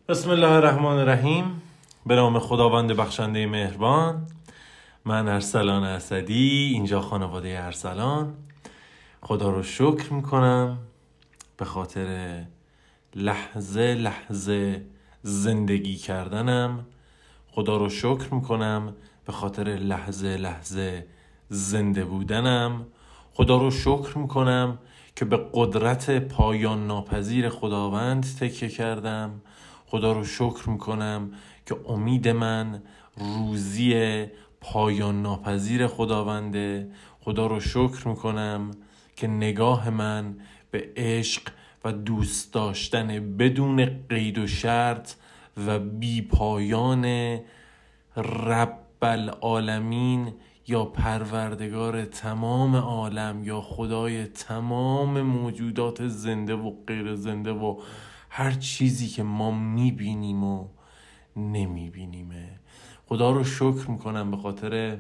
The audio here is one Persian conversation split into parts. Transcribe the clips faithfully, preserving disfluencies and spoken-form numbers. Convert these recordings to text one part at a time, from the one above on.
بسم الله الرحمن الرحیم. به نام خداوند بخشنده مهربان. من ارسلان اسدی، اینجا خانواده ارسلان. خدا رو شکر میکنم به خاطر لحظه لحظه زندگی کردنم. خدا رو شکر میکنم به خاطر لحظه لحظه زنده بودنم. خدا رو شکر میکنم که به قدرت پایان ناپذیر خداوند تکیه کردم. خدا رو شکر میکنم که امید من روزی پایان ناپذیر خداونده. خدا رو شکر میکنم که نگاه من به عشق و دوست داشتن بدون قید و شرط و بی پایان رب العالمین یا پروردگار تمام عالم یا خدای تمام موجودات زنده و غیر زنده و هر چیزی که ما میبینیم و نمیبینیمه. خدا رو شکر میکنم به خاطر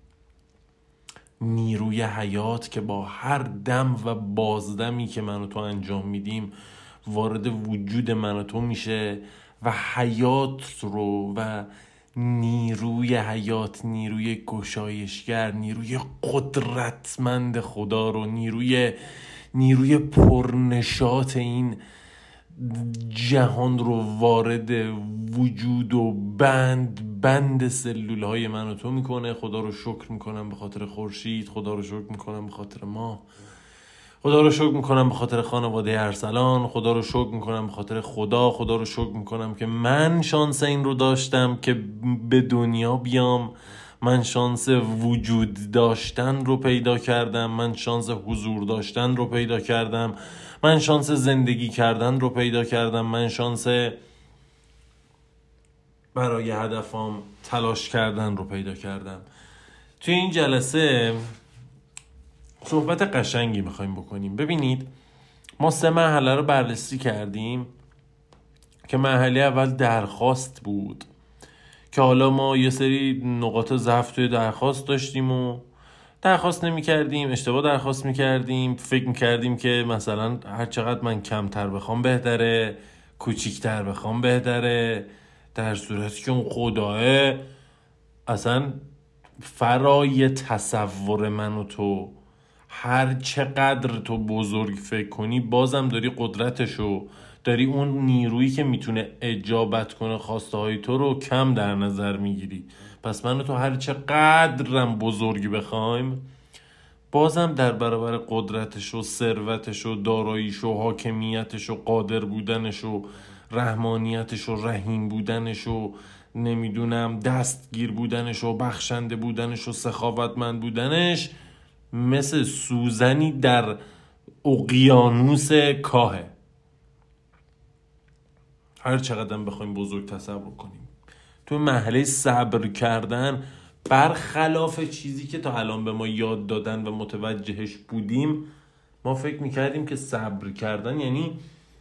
نیروی حیات که با هر دم و بازدمی که من و تو انجام میدیم وارد وجود من و تو میشه و حیات رو و نیروی حیات، نیروی گشایشگر، نیروی قدرتمند خدا رو، نیروی نیروی پرنشاط این جهان رو وارد وجود و بند بند سلول های من و تو میکنه. خدا رو شکر میکنم به خاطر خورشید. خدا رو شکر میکنم به خاطر ما. خدا رو شکر میکنم به خاطر خانواده ارسلان. خدا رو شکر میکنم به خاطر خدا. خدا رو شکر میکنم که من شانس این رو داشتم که به دنیا بیام. من شانس وجود داشتن رو پیدا کردم. من شانس حضور داشتن رو پیدا کردم. من شانس زندگی کردن رو پیدا کردم. من شانس برای هدفم تلاش کردن رو پیدا کردم. توی این جلسه صحبت قشنگی میخوایم بکنیم. ببینید، ما سه مرحله رو بررسی کردیم که مرحله اول درخواست بود که حالا ما یه سری نقاط ضعف توی درخواست داشتیم و درخواست نمی کردیم، اشتباه درخواست می کردیم، فکر می کردیم که مثلا هر چقدر من کمتر بخوام بهتره، کوچیکتر بخوام بهتره، در صورتی که اون خداه اصلا فرای تصور من و تو. هر چقدر تو بزرگ فکر کنی بازم داری قدرتشو، داری اون نیرویی که میتونه اجابت کنه خواسته های تو رو کم در نظر میگیری. پس من و تو هر چقدرم بزرگی بخوایم بازم در برابر قدرتش و ثروتش و داراییش و حاکمیتش و قادر بودنش و رحمانیتش و رحیم بودنش و نمیدونم دستگیر بودنش و بخشنده بودنش و سخاوتمند بودنش مثل سوزنی در اقیانوس کاهه. هر چقدر بخوایم بزرگ تصور کنیم. تو مرحله صبر کردن برخلاف چیزی که تا الان به ما یاد دادن و متوجهش بودیم، ما فکر میکردیم که صبر کردن یعنی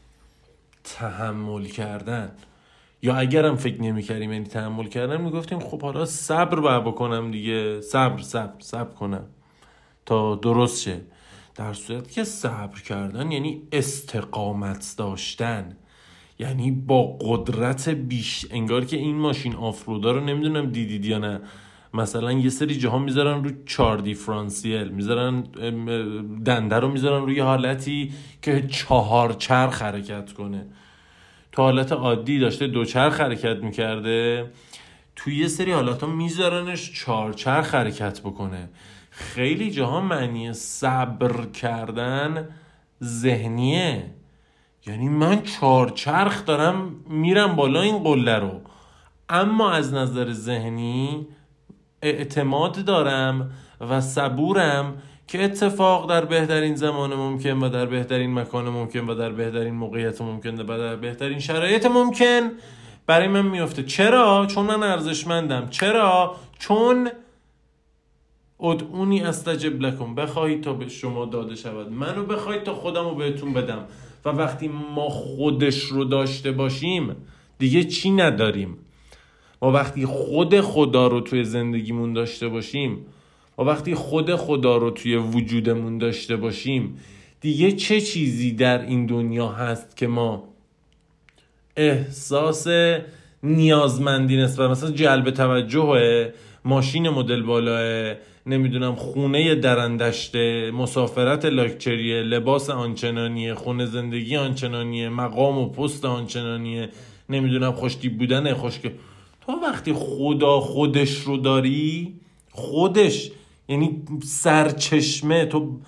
تحمل کردن، یا اگرم فکر نمیکردیم یعنی تحمل کردن، میگفتیم خب حالا صبر باید بکنم دیگه، صبر صبر صبر کنم تا درست شه. در صورتی که صبر کردن یعنی استقامت داشتن، یعنی با قدرت بیش. انگار که این ماشین آفرودا رو نمیدونم دیدید یا نه، مثلا یه سری جاها میذارن رو چهار دیفرانسیل، میذارن دنده رو میذارن روی حالتی که چهار چرخ حرکت کنه. تو حالت عادی داشته دو چرخ حرکت میکرده، توی یه سری حالاتا میذارنش چهار چرخ حرکت بکنه. خیلی جاها معنی صبر کردن ذهنیه، یعنی من چهار چرخ دارم میرم بالا این قله رو، اما از نظر ذهنی اعتماد دارم و صبورم که اتفاق در بهترین زمان ممکن و در بهترین مکان ممکن و در بهترین موقعیت ممکن و در بهترین شرایط ممکن برای من میفته. چرا؟ چون من ارزشمندم. چرا؟ چون ادعونی استجب لکم، بخواهید تا به شما داده شود، منو بخواهید تا خودم رو بهتون بدم. و وقتی ما خودش رو داشته باشیم دیگه چی نداریم. ما وقتی خود خدا رو توی زندگیمون داشته باشیم، ما وقتی خود خدا رو توی وجودمون داشته باشیم، دیگه چه چیزی در این دنیا هست که ما احساس نیازمندی نسبت مثلا جلب توجهه، ماشین مدل بالاه، نمیدونم خونه درندشته، مسافرت لاکچریه، لباس آنچنانیه، خونه زندگی آنچنانیه، مقام و پست آنچنانیه، نمیدونم خوشتیپ بودن خوشک. تو وقتی خدا خودش رو داری، خودش یعنی سرچشمه، تو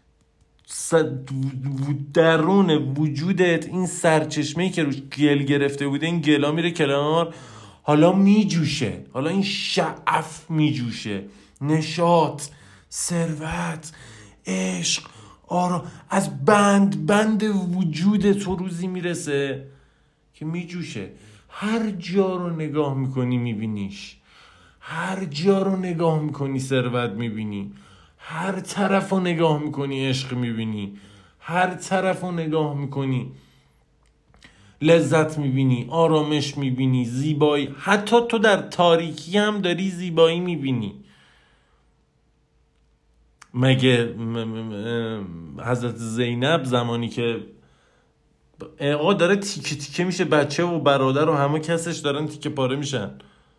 درون وجودت این سرچشمه‌ای که روش گل گرفته بوده، این گلا میره کنار، حالا میجوشه، حالا این شعف میجوشه، نشاط، ثروت، عشق، آرام از بند بند وجود تو روزی میرسه که میجوشه. هر جا رو نگاه میکنی میبینیش، هر جا رو نگاه میکنی ثروت میبینی، هر طرف رو نگاه میکنی عشق میبینی، هر طرف رو نگاه میکنی لذت میبینی، آرامش میبینی، زیبایی. حتی تو در تاریکی هم داری زیبایی میبینی. مگه حضرت زینب زمانی که آقا داره تیکه تیکه میشه، بچه و برادر و همه کسش دارن تیکه پاره میشن،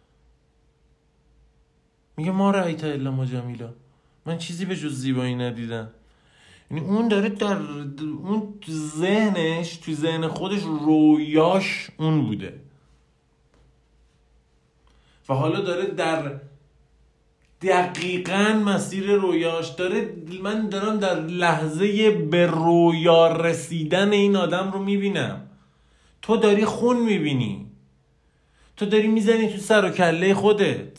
میگه ما رأیت الا ما جمیلا، من چیزی به جز زیبایی ندیدم. یعنی اون داره در اون ذهنش، تو ذهن خودش رویاش اون بوده و حالا داره در دقیقاً مسیر رویاش داره. من دارم در لحظه به رویا رسیدن این آدم رو میبینم. تو داری خون میبینی، تو داری میزنی تو سر و کله خودت،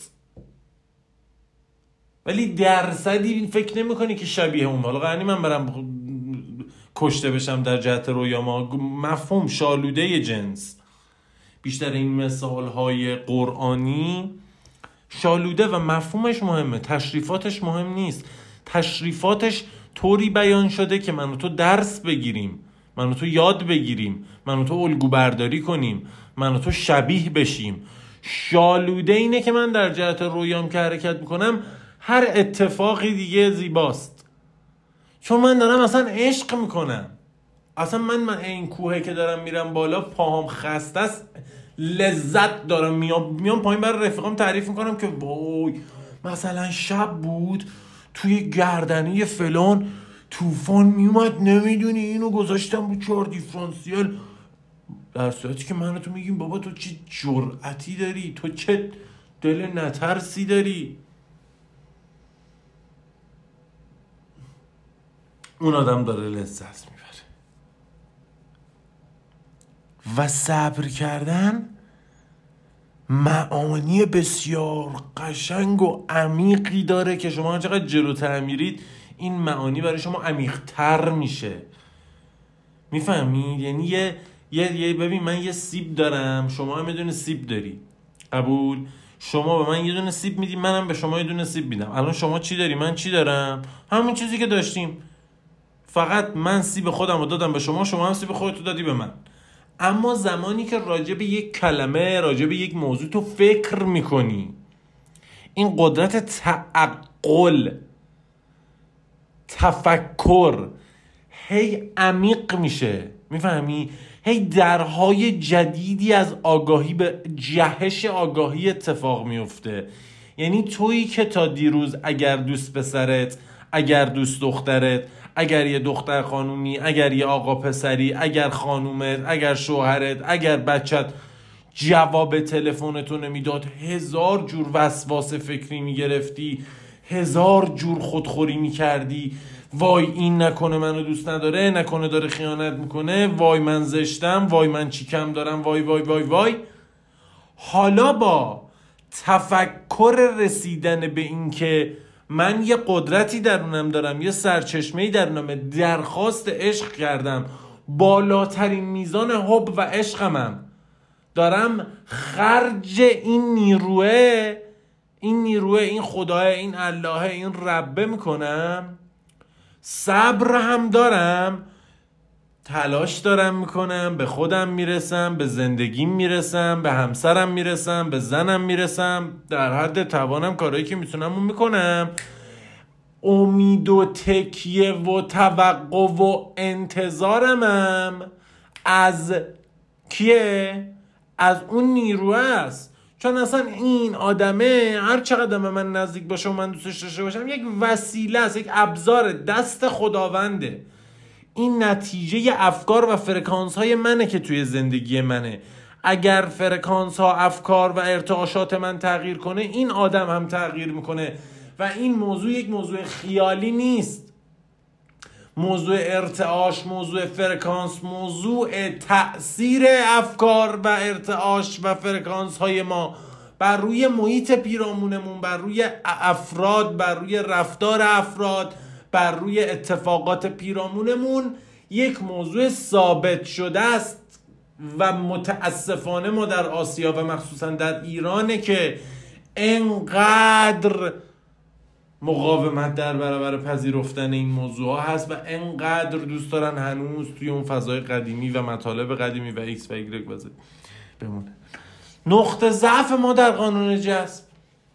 ولی درصدی فکر نمی کنی که شبیه اون. حالا قرنی من برم کشته بشم در جهت رویا، ما مفهوم شالوده جنس. بیشتر این مثال های قرآنی شالوده و مفهومش مهمه، تشریفاتش مهم نیست. تشریفاتش طوری بیان شده که من و تو درس بگیریم، من و تو یاد بگیریم، من و تو الگو برداری کنیم، من و تو شبیه بشیم. شالوده اینه که من در جهت رویام که حرکت میکنم هر اتفاقی دیگه زیباست، چون من دارم اصلا عشق میکنم. اصلا من, من این کوهه که دارم میرم بالا پاهم خسته است، لذت دارم میام میام پایین برای رفیقام تعریف میکنم که وای مثلا شب بود توی گردنه فلان طوفان میومد، نمیدونی اینو گذاشتم رو چهار دیفرانسیل، در صورتی که من و تو میگیم بابا تو چه جرأتی داری، تو چه دل نترسی داری. اون آدم داره لذت میبره. و صبر کردن معانی بسیار قشنگ و عمیقی داره که شما چقدر جلوتر میرید این معانی برای شما عمیق‌تر میشه. میفهمید؟ یعنی یه یه یه ببین من یه سیب دارم، شما هم یه دونه سیب داری، قبول؟ شما به من یه دونه سیب میدی، منم به شما یه دونه سیب میدم. الان شما چی داری؟ من چی دارم؟ همون چیزی که داشتیم، فقط من سیب خودم رو دادم به شما، شما هم سیب خودتو دادی به من. اما زمانی که راجع به یک کلمه، راجع به یک موضوع تو فکر میکنی، این قدرت تعقل، تفکر هی عمیق میشه. میفهمی؟ هی درهای جدیدی از آگاهی به جهش آگاهی اتفاق میفته. یعنی تویی که تا دیروز اگر دوست پسرت، اگر دوست دخترت، اگر یه دختر خانومی، اگر یه آقا پسری، اگر خانومت، اگر شوهرت، اگر بچت جواب تلفنتو نمیداد، هزار جور وسواس فکری میگرفتی، هزار جور خودخوری میکردی، وای این نکنه منو دوست نداره، نکنه داره خیانت میکنه، وای من زشتم، وای من چی کم دارم، وای وای وای وای. حالا با تفکر رسیدن به این که من یه قدرتی درونم دارم، یه سرچشمه‌ای درونم، درخواست عشق کردم، بالاترین میزان حب و عشقمم، دارم خرج این نیروه، این نیروه، این خداه، این الله، این ربه میکنم، صبر هم دارم، تلاش دارم میکنم، به خودم میرسم، به زندگیم میرسم، به همسرم میرسم، به زنم میرسم، در حد توانم کارهایی که میتونم اون میکنم. امید و تکیه و توقع و انتظارمم از کیه؟ از اون نیروه است. چون اصلا این آدمه هر چقدر به من نزدیک باشه و من دوستش داشته باشم یک وسیله است، یک ابزار دست خداونده. این نتیجه افکار و فرکانس های منه که توی زندگی منه. اگر فرکانس ها، افکار و ارتعاشات من تغییر کنه، این آدم هم تغییر میکنه. و این موضوع یک موضوع خیالی نیست. موضوع ارتعاش، موضوع فرکانس، موضوع تأثیر افکار و ارتعاش و فرکانس های ما بر روی محیط پیرامونمون، بر روی افراد، بر روی رفتار افراد، بر روی اتفاقات پیرامونمون یک موضوع ثابت شده است. و متاسفانه ما در آسیا و مخصوصا در ایرانه که انقدر مقاومت در برابر پذیرفتن این موضوع ها هست و انقدر دوست دارن هنوز توی اون فضای قدیمی و مطالب قدیمی و ایکس و ایگرگ وزد بمونه. نقطه ضعف ما در قانون جذب،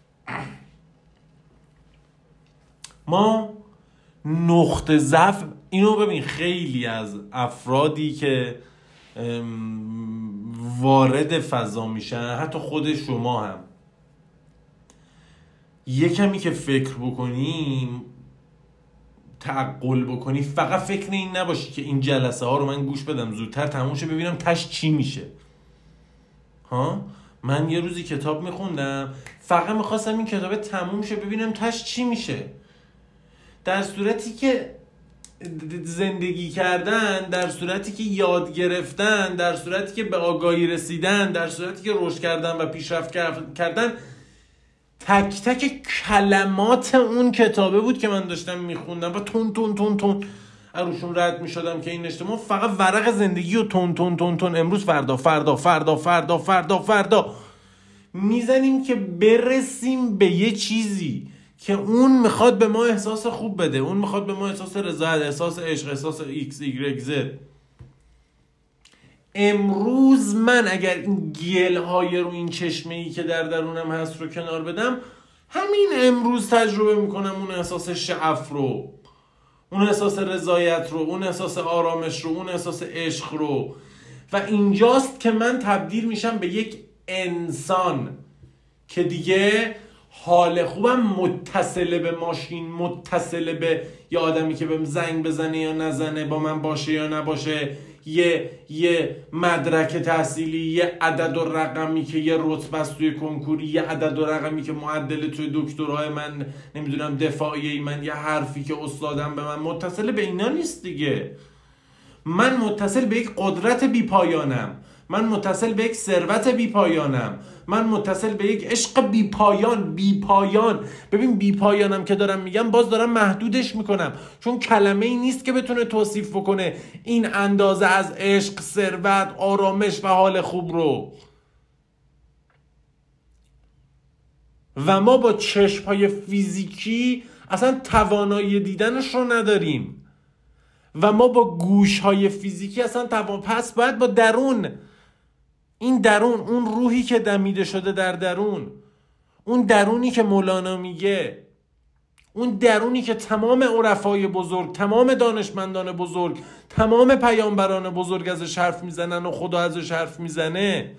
ما نقطه ضعف اینو ببین، خیلی از افرادی که وارد فضا میشن، حتی خود شما هم، یه کمی که فکر بکنیم، تعقل بکنی، فقط فکر این نباشی که این جلسه ها رو من گوش بدم زودتر تموم شه ببینم تش چی میشه. ها من یه روزی کتاب میخوندم، فقط میخواستم این کتاب تموم شه ببینم تش چی میشه. در صورتی که زندگی کردن، در صورتی که یاد گرفتن، در صورتی که به آگاهی رسیدن، در صورتی که رشد کردن و پیشرفت کردن، تک تک کلمات اون کتابه بود که من داشتم میخوندم و تون تون تون تون روشون رد میشدم که این اجتماع فقط ورق زندگی و تون تون تون تون امروز فردا فردا فردا فردا فردا فردا میزنیم که برسیم به یه چیزی که اون میخواد به ما احساس خوب بده، اون میخواد به ما احساس رضایت، احساس عشق، احساس ایکس ایگرگ زد. امروز من اگر این گلهای رو این چشمه‌ای که در درونم هست رو کنار بدم، همین امروز تجربه میکنم اون احساس شعف رو، اون احساس رضایت رو، اون احساس آرامش رو، اون احساس عشق رو. و اینجاست که من تبدیل میشم به یک انسان که دیگه حال خوبم متصله به ماشین، متصله به یه آدمی که بهم زنگ بزنه یا نزنه، با من باشه یا نباشه، یه یه مدرک تحصیلی، یه عدد و رقمی که یه رتبه است توی کنکوری، یه عدد و رقمی که معدل توی دکترای من، نمیدونم دفاعی من، یه حرفی که استادم به من، متصل به اینا نیست دیگه. من متصل به یک قدرت بی پایانم، من متصل به یک ثروت بی پایانم، من متصل به یک عشق بی پایان. بی پایان، ببین بی پایانم که دارم میگم باز دارم محدودش میکنم، چون کلمه ای نیست که بتونه توصیف بکنه این اندازه از عشق، ثروت، آرامش و حال خوب رو. و ما با چشم‌های فیزیکی اصلا توانایی دیدنش رو نداریم و ما با گوش‌های فیزیکی اصلا توان، پس باید با درون، این درون، اون روحی که دمیده شده در درون، اون درونی که مولانا میگه، اون درونی که تمام عرفای بزرگ، تمام دانشمندان بزرگ، تمام پیامبران بزرگ ازش حرف میزنن و خدا ازش حرف میزنه،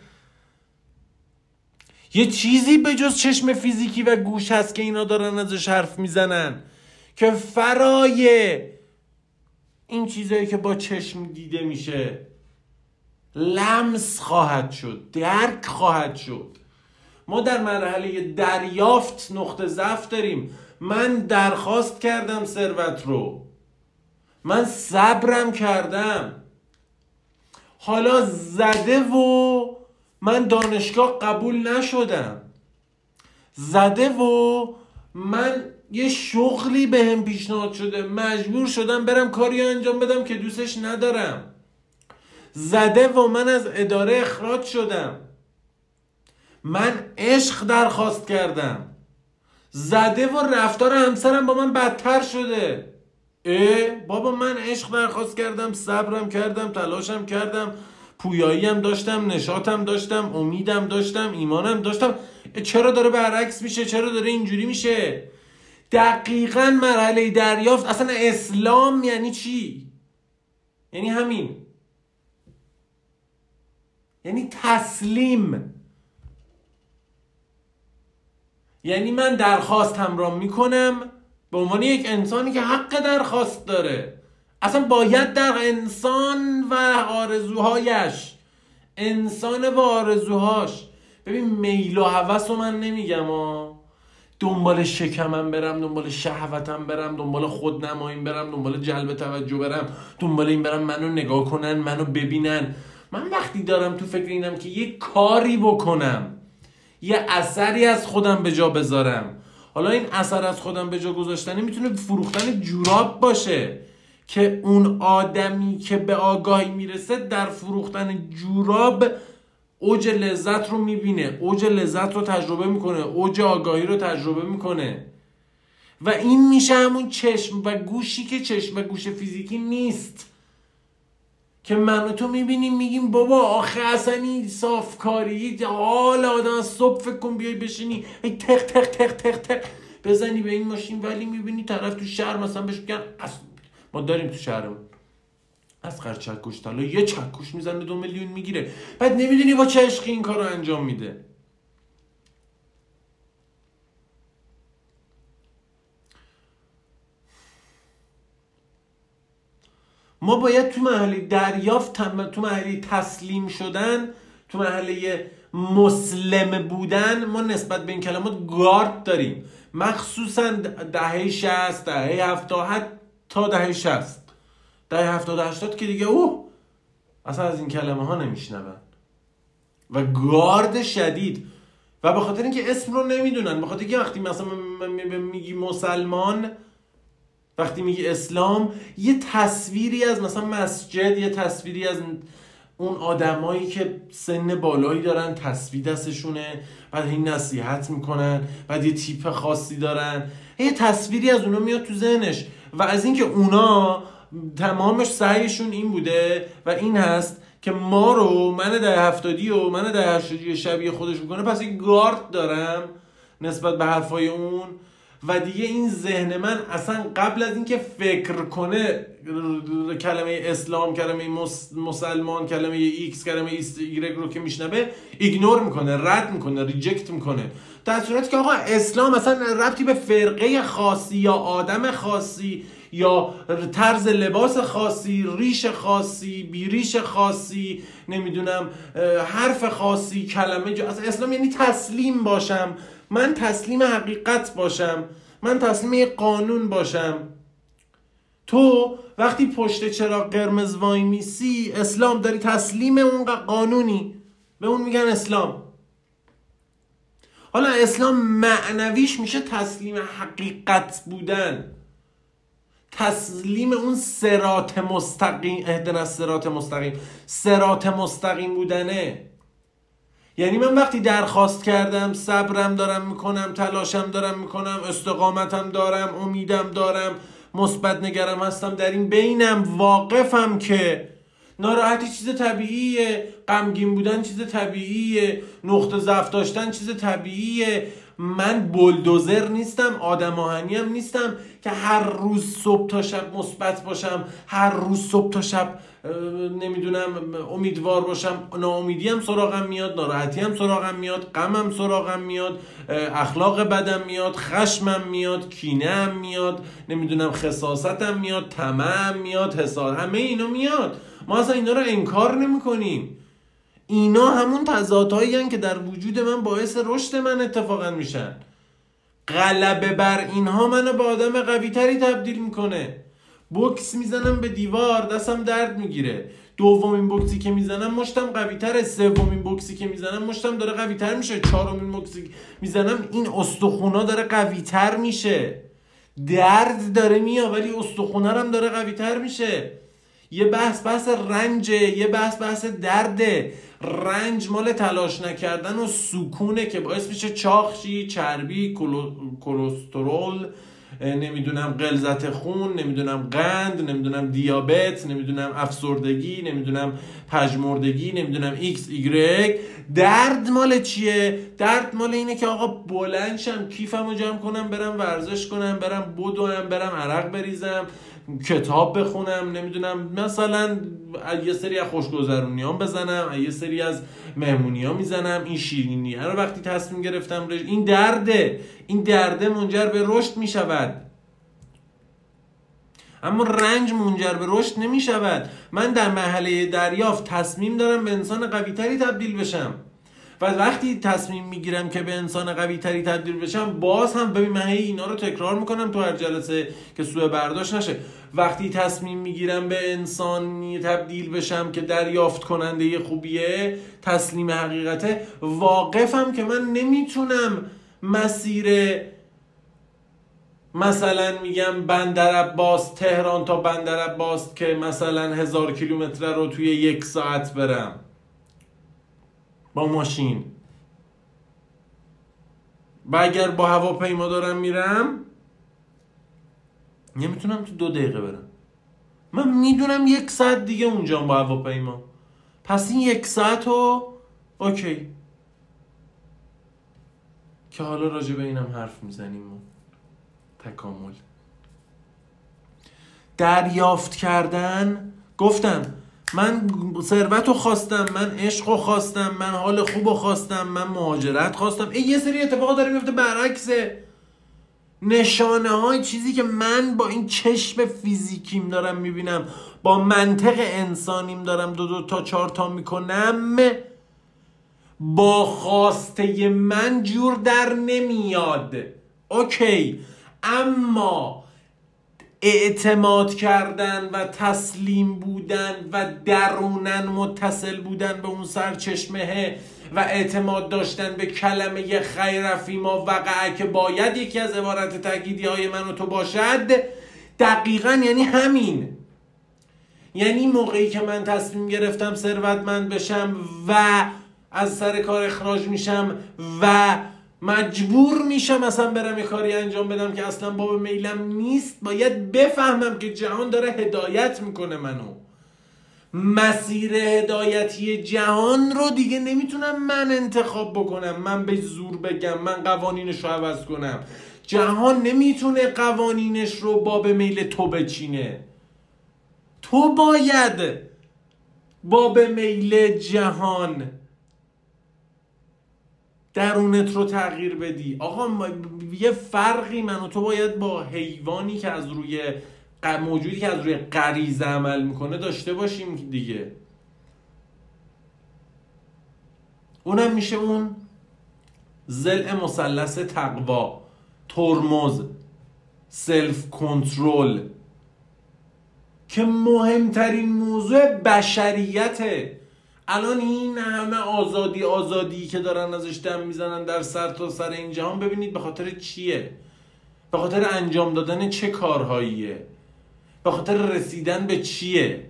یه چیزی به جز چشم فیزیکی و گوش هست که اینا دارن ازش حرف میزنن که فرای این چیزایی که با چشم دیده میشه لمس خواهد شد، درک خواهد شد. ما در مرحله دریافت نقطه ضعف داریم. من درخواست کردم ثروت رو، من صبرم کردم، حالا زده و من دانشگاه قبول نشدم، زده و من یه شغلی به هم پیشنهاد شده، مجبور شدم برم کاری انجام بدم که دوستش ندارم، زده و من از اداره اخراج شدم، من عشق درخواست کردم، زده و رفتار همسرم با من بدتر شده. اه بابا من عشق درخواست کردم، صبرم کردم، تلاشم کردم، پویاییم داشتم، نشاطم داشتم، امیدم داشتم، ایمانم داشتم، چرا داره برعکس میشه؟ چرا داره اینجوری میشه؟ دقیقاً مرحله دریافت. اصلا اسلام یعنی چی؟ یعنی همین. یعنی تسلیم. یعنی من درخواستم را میکنم به عنوان یک انسانی که حق درخواست داره. اصلا باید در انسان و آرزوهایش، انسان و آرزوهاش، ببین میل و هوس رو من نمیگم ها، دنبال شکمم برم، دنبال شهوتم برم، دنبال خودنماییم برم، دنبال جلب توجه برم، دنبال این برم منو نگاه کنن، منو ببینن. من وقتی دارم تو فکر اینم که یه کاری بکنم، یه اثری از خودم به جا بذارم، حالا این اثر از خودم به جا گذاشتنی میتونه فروختن جوراب باشه که اون آدمی که به آگاهی میرسه در فروختن جوراب اوج لذت رو میبینه، اوج لذت رو تجربه میکنه، اوج آگاهی رو تجربه میکنه و این میشه همون چشم و گوشی که چشم و گوش فیزیکی نیست که من و تو میبینیم میگیم بابا آخه اصلا این صافکاری حال آدم صبح فکر کن بیای بشینی ای تق تق تق تق تق بزنی به این ماشین، ولی میبینی طرف تو شهر مثلا بهش میگن ما داریم تو شهرمون اصغر چکش طلا یه چکش میزنه دو میلیون میگیره، بعد نمیدونی با چه عشقی این کار رو انجام میده. ما باید تو مرحله دریافت، تو مرحله تسلیم شدن، تو مرحله مسلم بودن، ما نسبت به این کلمات گارد داریم، مخصوصا دهه شصت، دهه هفتاد تا دهه شصت، دهه هفتاد هشتاد که دیگه اوه اصلا از این کلمه ها نمیشنون و گارد شدید، و به خاطر اینکه اسم رو نمیدونن، به خاطر اینکه وقتی مثلا میگی مسلمان، وقتی میگی اسلام، یه تصویری از مثلا مسجد، یه تصویری از اون آدمایی که سن بالایی دارن، تسبیح دستشونه، بعد این نصیحت میکنن، بعد یه تیپ خاصی دارن، یه تصویری از اونا میاد تو ذهنش و از اینکه اونا تمامش سعیشون این بوده و این هست که ما رو، من ده هفتادی و من ده هشتادی شبیه خودش میکنه، پس یک گارد دارم نسبت به حرفای اون و دیگه این ذهن من اصلا قبل از اینکه فکر کنه کلمه اسلام، کلمه مسلمان، کلمه ایکس، کلمه ایگرگ رو که میشنبه ایگنور میکنه، رد میکنه، ریجکت میکنه، در صورتی که آقا اسلام اصلا ربطی به فرقه خاصی یا آدم خاصی یا طرز لباس خاصی، ریش خاصی، بیریش خاصی، نمیدونم حرف خاصی، کلمه جو... اصلا اسلام یعنی تسلیم باشم، من تسلیم حقیقت باشم، من تسلیم یک قانون باشم. تو وقتی پشت چراغ قرمز وای میسی، اسلام داری تسلیم اون قانونی، به اون میگن اسلام. حالا اسلام معنویش میشه تسلیم حقیقت بودن، تسلیم اون صراط مستقیم، اهدنا الصراط مستقیم، صراط مستقیم بودنه. یعنی من وقتی درخواست کردم، صبرم دارم میکنم، تلاشم دارم میکنم، استقامتم دارم، امیدم دارم، مثبت نگرم هستم، در این بینم واقفم که ناراحتی چیز طبیعیه، غمگین بودن چیز طبیعیه، نقطه ضعف داشتن چیز طبیعیه. من بولدوزر نیستم، آدم آهنی هم نیستم که هر روز صبح تا شب مثبت باشم، هر روز صبح تا شب نمیدونم امیدوار باشم. ناامیدی هم سراغم میاد، ناراحتی هم سراغم میاد، غمم سراغم میاد، اخلاق بدم میاد، خشمم میاد، کینه هم میاد، نمیدونم خساستم میاد، طمعم میاد، حساد، همه اینا میاد. ما اصلا اینا رو انکار نمی کنیم. اینا همون تضادهایی هستن که در وجود من باعث رشد من اتفاقا میشن. غلبه بر اینها منو به آدم قوی تری تبدیل میکنه. بوکس میزنم به دیوار دستم درد میگیره، دومین بوکسی که میزنم مشتم قوی تره، سومین بوکسی که میزنم مشتم داره قوی تر میشه، چهارمین بوکسی میزنم این استخونا داره قوی تر میشه، درد داره میاد ولی استخونا هم داره قوی تر میشه. یه بحث بحث رنجه، یه بحث بحث درده. رنج مال تلاش نکردن و سکونه که باعث میشه چاقشی، چربی، کلسترول، نمیدونم غلظت خون، نمیدونم قند، نمیدونم دیابت، نمیدونم افسردگی، نمیدونم پژمردگی، نمیدونم ایکس ایگرگ. درد مال چیه؟ درد مال اینه که آقا بلند شم، کیفمو جمع کنم، برم ورزش کنم، برم بدوم، برم عرق بریزم، کتاب بخونم، نمیدونم مثلا یه سری از خوشگذرونیام بزنم، یه سری از مهمونیام میزنم، این شیرینی رو وقتی تصمیم گرفتم رش... این درده این درده منجر به رشد میشود، اما رنج منجر به رشد نمیشود. من در مرحله دریافت تصمیم دارم به انسان قوی تری تبدیل بشم و وقتی تصمیم میگیرم که به انسان قوی تری تبدیل بشم، باز هم ببین من هی اینا رو تکرار میکنم تو هر جلسه که سوء برداشت نشه. وقتی تصمیم میگیرم به انسانی تبدیل بشم که دریافت کننده خوبیه، تسلیم حقیقته، واقفم که من نمیتونم مسیر مثلا میگم بندرعباس تهران تا بندرعباس که مثلا هزار کیلومتر رو توی یک ساعت برم با ماشین، و اگر با هواپیما دارم میرم نمیتونم تو دو دقیقه برم. من میدونم یک ساعت دیگه اونجام با هواپیما، پس این یک ساعت رو اوکی که حالا راجع به اینم حرف میزنیم. تکامل، دریافت کردن. گفتم من ثروت رو خواستم، من عشق رو خواستم، من حال خوب رو خواستم، من مهاجرت خواستم. این یه سری اتفاقات داره میفته برعکسه. نشانه های چیزی که من با این چشم فیزیکیم دارم میبینم، با منطق انسانیم دارم دو دو تا چهار تا میکنم، با خواسته من جور در نمیاد. اوکی، اما اعتماد کردن و تسلیم بودن و درونن متصل بودن به اون سرچشمه و اعتماد داشتن به کلمه خیر فیما وقع که باید یکی از عبارت تأکیدی های من و تو باشد، دقیقاً یعنی همین. یعنی موقعی که من تصمیم گرفتم ثروتمند بشم و از سر کار اخراج میشم و مجبور میشم اصلا برم یه کاری انجام بدم که اصلا باب میلم نیست، باید بفهمم که جهان داره هدایت میکنه منو. مسیر هدایتی جهان رو دیگه نمیتونم من انتخاب بکنم، من به زور بگم من قوانینش رو عوض کنم. جهان نمیتونه قوانینش رو باب میل تو بچینه. تو باید باب میل جهان درونت رو تغییر بدی. آقا یه فرقی من و تو باید با حیوانی که از روی موجودی که از روی غریزه عمل میکنه داشته باشیم دیگه. اونم میشه اون ضلع مثلث تقوا، ترمز، سلف کنترل، که مهمترین موضوع بشریته. الان این همه آزادی آزادی که دارن ازش دم میزنن در سر تا سر این جهان، ببینید به خاطر چیه؟ به خاطر انجام دادن چه کارهاییه؟ به خاطر رسیدن به چیه؟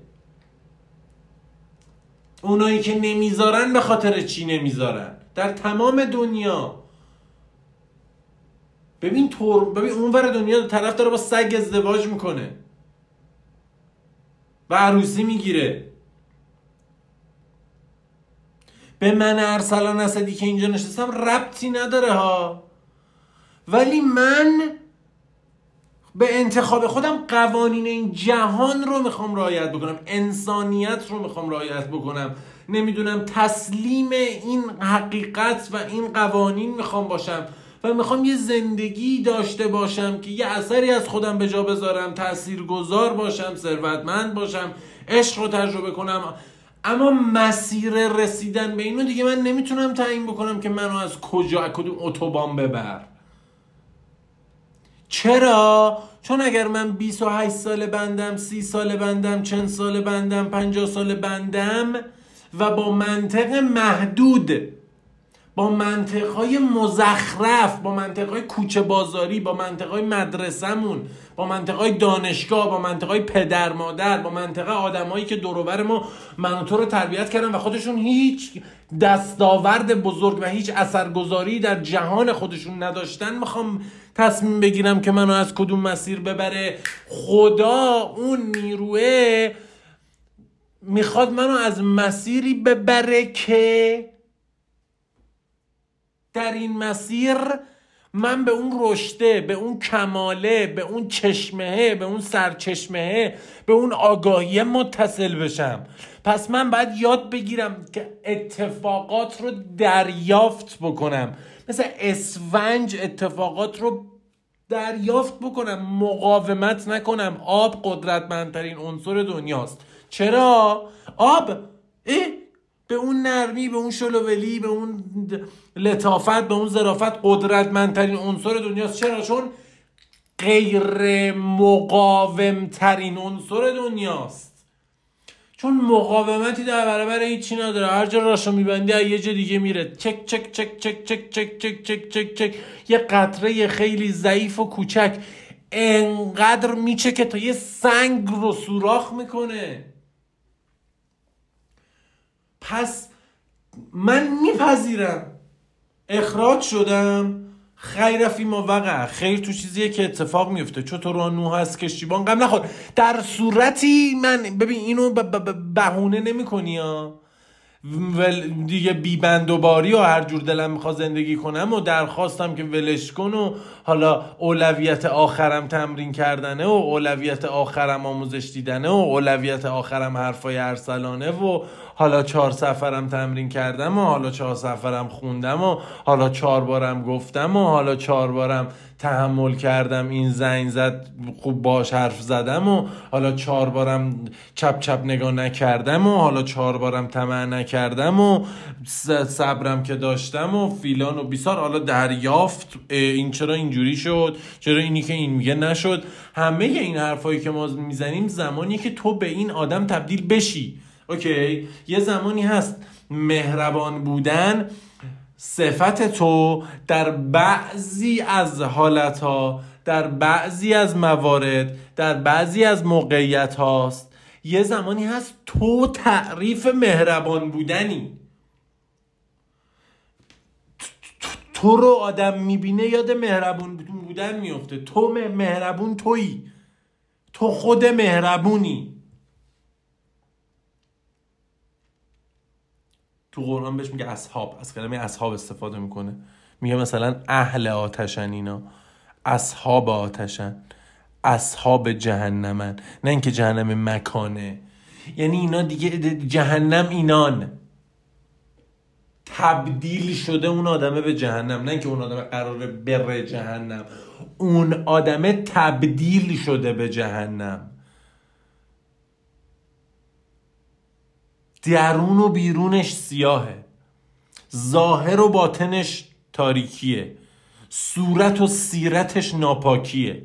اونایی که نمیذارن به خاطر چی نمیذارن؟ در تمام دنیا ببین تور ببین اونور دنیا طرف داره با سگ ازدواج میکنه و عروسی میگیره. به من ارسلان اسدی که اینجا نشستم ربطی نداره ها، ولی من به انتخاب خودم قوانین این جهان رو میخوام رعایت بکنم، انسانیت رو میخوام رعایت بکنم، نمیدونم تسلیم این حقیقت و این قوانین میخوام باشم و میخوام یه زندگی داشته باشم که یه اثری از خودم به جا بذارم، تاثیرگذار باشم، ثروتمند باشم، عشق رو تجربه کنم. اما مسیر رسیدن به اینو دیگه من نمیتونم تعیین بکنم که منو از کجا از کدوم اتوبان ببر. چرا؟ چون اگر من بیست و هشت ساله بندم، سی ساله بندم، چند ساله بندم، پنجاه ساله بندم و با منطق محدود، با منطقهای مزخرف، با منطقهای کوچه بازاری، با منطقهای مدرسمون، با منطقهای دانشگاه، با منطقهای پدر مادر، با منطقه آدمایی که دور و بر ما من و تو رو تربیت کردن و خودشون هیچ دستاورد بزرگ و هیچ اثرگذاری در جهان خودشون نداشتن، میخوام تصمیم بگیرم که منو از کدوم مسیر ببره. خدا اون نیروه میخواد منو از مسیری ببره که در این مسیر من به اون رشته، به اون کماله، به اون چشمهه، به اون سرچشمهه، به اون آگاهی متصل بشم. پس من باید یاد بگیرم که اتفاقات رو دریافت بکنم، مثل اسفنج اتفاقات رو دریافت بکنم، مقاومت نکنم. آب قدرتمندترین عنصر دنیاست. چرا؟ آب اه؟ به اون نرمی، به اون شلوولی، به اون لطافت، به اون ظرافت قدرتمندترین عنصر دنیاست. چرا؟ چون غیر مقاومترین عنصر دنیاست. چون مقاومتی در برابر هیچی نداره. هر جا راشو میبندی یه جا دیگه میره. چک چک چک چک چک چک چک چک چک چک. یه قطره خیلی ضعیف و کوچک انقدر میچه که تا یه سنگ رو سوراخ میکنه. پس من میپذیرم اخراج شدم، خیر فیما وقع، خیر تو چیزیه که اتفاق میفته. چطور رو نوح از کشتیبان غم نخور. در صورتی من ببین اینو بهونه نمی کنی ها، دیگه بی بند و باری و هر جور دلم میخواد زندگی کنم و درخواستم که ولش کن و حالا اولویت آخرم تمرین کردنه و اولویت آخرم آموزش دیدنه و اولویت آخرم حرفای ارسلانه و حالا چهار سفرم تمرین کردم و حالا چهار سفرم خوندم و حالا چهار بارم گفتم و حالا چهار بارم تحمل کردم این زنگ زد خوب باش حرف زدم و حالا چهار بارم چپ چپ نگاه نکردم و حالا چهار بارم طمع نکردم و صبرم که داشتم و فیلان و بیسار. حالا دریافت این چرا اینجوری شد، چرا اینی که این میگه نشد. همه این حرفایی که ما میزنیم زمانی که تو به این آدم تبدیل بشی. اوکی، یه زمانی هست مهربان بودن صفت تو در بعضی از حالتها، در بعضی از موارد، در بعضی از موقعیت هاست. یه زمانی هست تو تعریف مهربان بودنی. تو رو آدم میبینه یاد مهربون بودن میفته. تو مهربون تویی، تو خود مهربونی. تو قرآن بهش میگه اصحاب، از کلمه اصحاب استفاده میکنه. میگه مثلا اهل آتشن، اینا اصحاب آتشن، اصحاب جهنمن. نه اینکه جهنم مکانه، یعنی اینا دیگه جهنم اینان، تبدیل شده اون آدمه به جهنم. نه اینکه اون آدمه قراره بره جهنم، اون آدمه تبدیل شده به جهنم. درون و بیرونش سیاهه، ظاهر و باطنش تاریکیه، صورت و سیرتش ناپاکیه.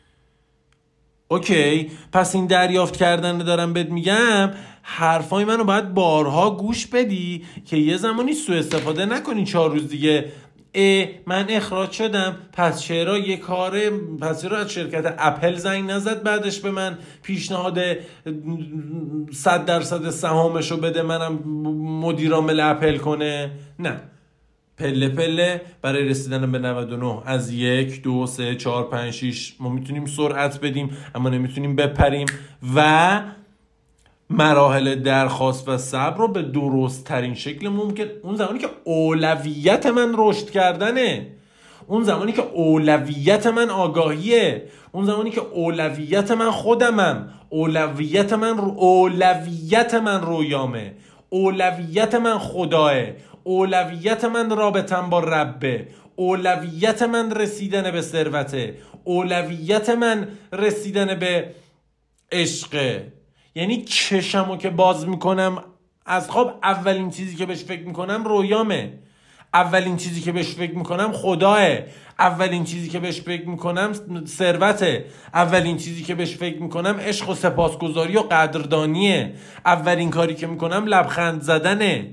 اوکی، پس این دریافت کردن دارم بهت میگم، حرفای منو باید بارها گوش بدی که یه زمانی سوء استفاده نکنی. چهار روز دیگه اه من اخراج شدم، پس چرا یه کاره، پس چرا از شرکت اپل زنگ نزد بعدش به من پیشنهاد صد درصد سهامشو بده منم مدیر عامل اپل کنه؟ نه، پله پله برای رسیدن به نود و نه از یک دو سه چهار پنج شیش ما میتونیم سرعت بدیم، اما نمیتونیم بپریم. و مراحل درخواست و صبر رو به درست ترین شکل ممکن، اون زمانی که اولویت من رشد کردنه، اون زمانی که اولویت من آگاهیه، اون زمانی که اولویت من خودمم، اولویت من رو... اولویت من رویامه، اولویت من خداه، اولویت من رابطم با ربه، اولویت من رسیدن به ثروته، اولویت من رسیدن به عشقه. یعنی چشمو که باز میکنم از خواب، اولین چیزی که بهش فکر میکنم رویامه، اولین چیزی که بهش فکر میکنم خداه، اولین چیزی که بهش فکر میکنم ثروته، اولین چیزی که بهش فکر میکنم عشق و سپاسگزاری و قدردانیه، اولین کاری که میکنم لبخند زدنه.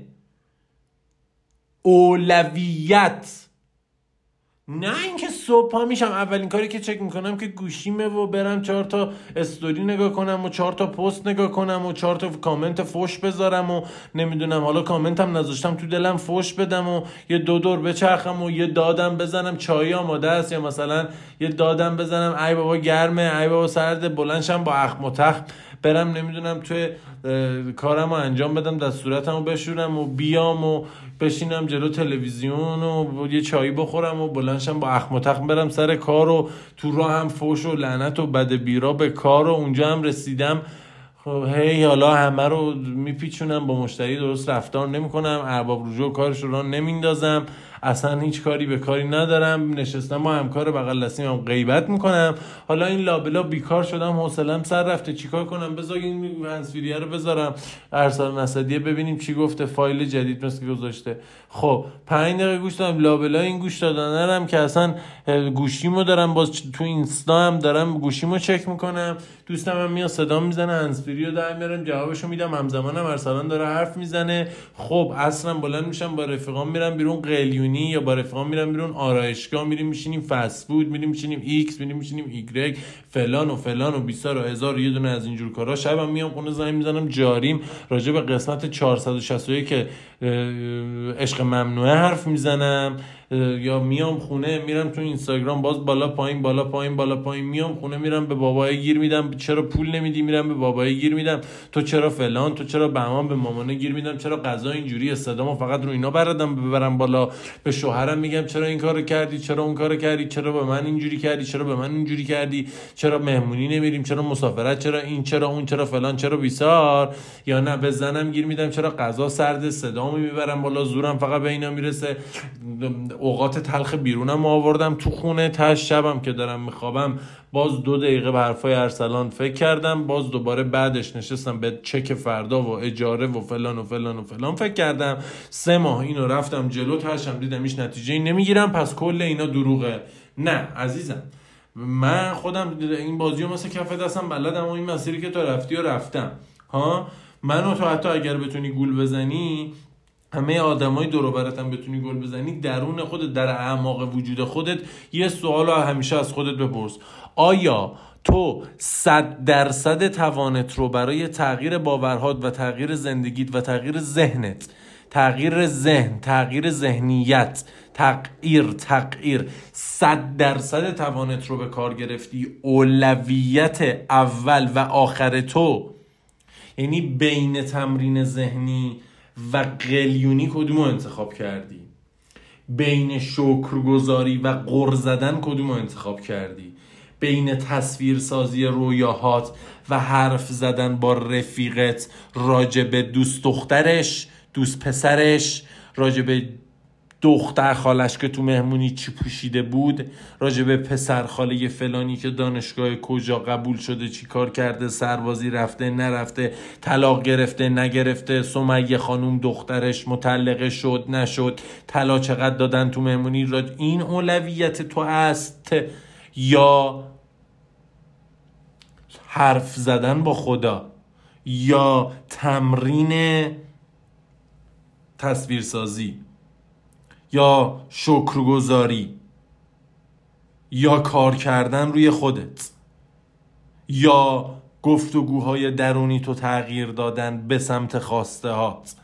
اولویت. نه اینکه صبح پا میشم اولین کاری که چک میکنم که گوشیمه و برم چهار تا استوری نگاه کنم و چهار تا پست نگاه کنم و چهار تا کامنت فوش بذارم و نمیدونم حالا کامنتم نذاشتم تو دلم فوش بدم و یه دو دور بچرخم و یه دادم بزنم چای آماده است، یا مثلا یه دادم بزنم ای بابا گرمه، ای بابا سرده، بلندشم با اخم و تخم برم نمیدونم توی کارم رو انجام بدم، دستورتم رو بشورم و بیام و بشینم جلو تلویزیون و یه چایی بخورم و بلندشم با اخم و تخم برم سر کار و تو راه هم فوش و لعنت و بد بیرا به کار و اونجا هم رسیدم هی حالا همه رو میپیچونم، با مشتری درست رفتار نمیکنم، ارباب رجوع کارش رو نمیندازم، اصلا هیچ کاری به کاری ندارم، نشستم با همکار بغل دستیم هم غیبت میکنم. حالا این لابلا بیکار شدم، حوصله‌ام سر رفته، چیکار کنم؟ بذار این هنسفیریه رو بذارم ارسال نصدیه ببینیم چی گفته، فایل جدید مثل گذاشته. خب پنج دقیقه گوش دادم، لابلا این گوش دادنم که اصلا گوشیمو دارم باز تو اینستا هم دارم گوشیمو چک میکنم، دوستم هم میاد صدا میزنه، هنسفیریو در میارم جوابشو میدم، همزمانم ارسلان داره حرف میزنه. خب اصلا بلند میشم با رفیقام میرم بیرون قلیونی یا با رفیقام میرم بیرون آرایشگاه، میریم میشینیم فست فود، میریم میشینیم ایکس، میریم میشینیم ایگرگ، فلان و فلان و بیسار و هزار و یه دونه از اینجور کارا. شبم میام خونه زنگ میزنم جاریم راجع به قسمت چهارصد و شصت و یک که عشق ممنوعه حرف میزنم، یا میام خونه میرم تو اینستاگرام باز بالا پایین بالا پایین بالا پایین، میام خونه میرم به بابای گیر میدم چرا پول نمیدی، میرم به بابای گیر میدم تو چرا فلان، تو چرا بهمان، به مامانه گیر میدم چرا غذا اینجوری، استادامو فقط رو اینا بردم ببرم بالا، به شوهرم میگم چرا این کارو کردی، چرا اون کارو کردی، چرا به من اینجوری کردی، چرا به من اینجوری کردی، چرا مهمونی نمیریم، چرا مسافرت، چرا این چرا اون چرا فلان چرا بیسار. یا نه به زنم گیر میدم چرا غذا سرده، صدامو میبرم بالا، زورم فقط به اینا میرسه، اوقات تلخ بیرونم آوردم تو خونه، تاش شبم که دارم میخوابم باز دو دقیقه به حرفای ارسلان فکر کردم، باز دوباره بعدش نشستم به چک فردا و اجاره و فلان و فلان و فلان فکر کردم، سه ماه اینو رفتم جلو، تاشم دیدم هیچ نتیجه‌ای نمیگیرم، پس کل اینا دروغه. نه عزیزم، من خودم این بازیو مثل کف دستم بلدم و این مسیری که تو رفتی و رفتم ها. منو تو حتی اگر بتونی گول بزنی، همه آدمای دور و برتم بتونی گل بزنی، درون خودت در اعماق وجود خودت یه سوالو همیشه از خودت بپرس، آیا تو صد درصد توانت رو برای تغییر باورهات و تغییر زندگیت و تغییر ذهنت، تغییر ذهن، تغییر ذهنیت، تغییر تغییر صد درصد توانت رو به کار گرفتی؟ اولویت اول و آخر تو، یعنی بین تمرین ذهنی و قلیونی کدومو انتخاب کردی؟ بین شکرگزاری و غر زدن کدومو انتخاب کردی؟ بین تصویرسازی رویاهات و حرف زدن با رفیقت راجع به دوست دخترش، دوست پسرش، راجع به دختر خالش که تو مهمونی چی پوشیده بود، راجع به پسر خاله فلانی که دانشگاه کجا قبول شده، چی کار کرده، سربازی رفته نرفته، طلاق گرفته نگرفته، سمیه خانوم دخترش مطلقه شد نشد، طلا چقدر دادن تو مهمونی. راج... این اولویت تو است یا حرف زدن با خدا، یا تمرین تصویرسازی، یا شکرگزاری، یا کار کردن روی خودت، یا گفتگوهای درونی تو تغییر دادن به سمت خواسته هات؟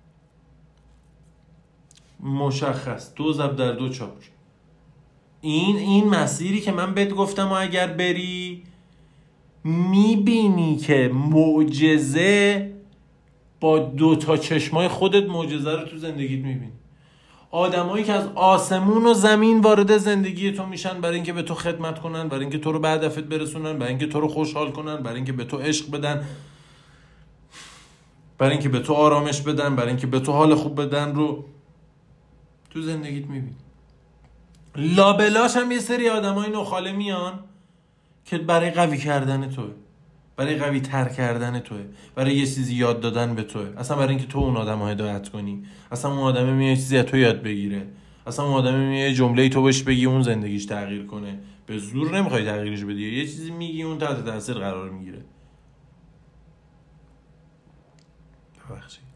مشخص، دو ضرب در دو چهار. این این مسیری که من بهت گفتم و اگر بری میبینی که معجزه با دو تا چشمای خودت معجزه رو تو زندگیت میبینی. آدمایی که از آسمون و زمین وارد زندگی تو میشن برای اینکه به تو خدمت کنن، برای اینکه تو رو به هدفت برسونن، برای اینکه تو رو خوشحال کنن، برای اینکه به تو عشق بدن، برای اینکه به تو آرامش بدن، برای اینکه به تو حال خوب بدن، رو تو زندگیت میبینی. لابلاش هم یه سری آدمای نخاله میان که برای قوی کردن توه، برای قوی تر کردن توه، برای یه چیزی یاد دادن به توه، اصلا برای اینکه تو اون آدمو هدایت کنی، اصلا اون آدمه میاد چیزی از تو یاد بگیره، اصلا اون آدمه میاد جمله‌ای تو بهش بگی اون زندگیش تغییر کنه. به زور نمیخوای تغییرش بدی، یه چیزی میگی اون تحت تاثیر قرار میگیره. ببخشید.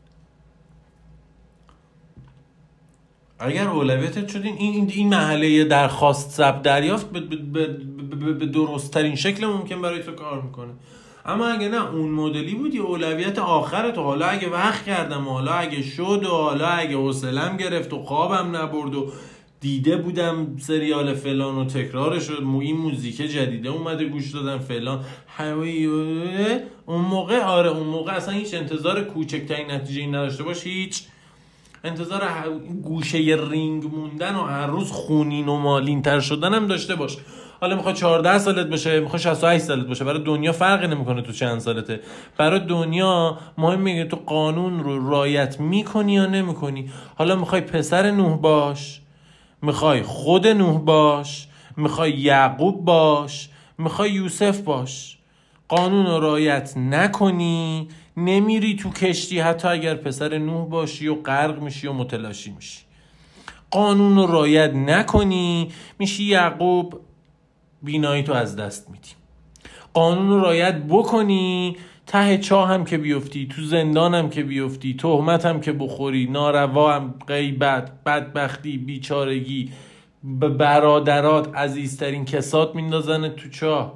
اگر اولویتت شد این این این محله درخواست ثبت دریافت به درست‌ترین شکل ممکن برای تو کار میکنه. اما اگه نه اون مدلی بودی اولویت آخرت، و حالا اگه وقت کردم و حالا اگه شد و حالا اگه حوصله‌ام گرفت و خوابم نبرد و دیده بودم سریال فلان و تکرارش شد، این موزیک جدیده اومده گوش دادم فلان هوایی. اون موقع آره اون موقع اصلا هیچ انتظار کوچکترین نتیجه‌ای نداشته باش، هیچ انتظار گوشه رینگ موندن و هر روز خونین و مالین تر شدن هم داشته باش. حالا میخواد چهارده سالت بشه، میخواد شصت و هشت سالت بشه، برای دنیا فرقی نمیکنه تو چند سالته. برای دنیا مهم میگه تو قانون رو رعایت میکنی یا نمیکنی. حالا میخوای پسر نوح باش، میخوای خود نوح باش، میخوای یعقوب باش، میخوای یوسف باش، قانون رو رعایت نکنی نمیری تو کشتی، حتی اگر پسر نوح باشی و غرق میشی و متلاشی میشی. قانون رو رعایت نکنی میشی یعقوب، بینایی تو از دست میدی. قانون رو رعایت بکنی، ته چاه هم که بیفتی، تو زندان هم که بیفتی، تهمت هم که بخوری، ناروا هم، غیبت، بدبختی، بیچارگی، به برادرات، عزیزترین کسات میندازن تو چاه،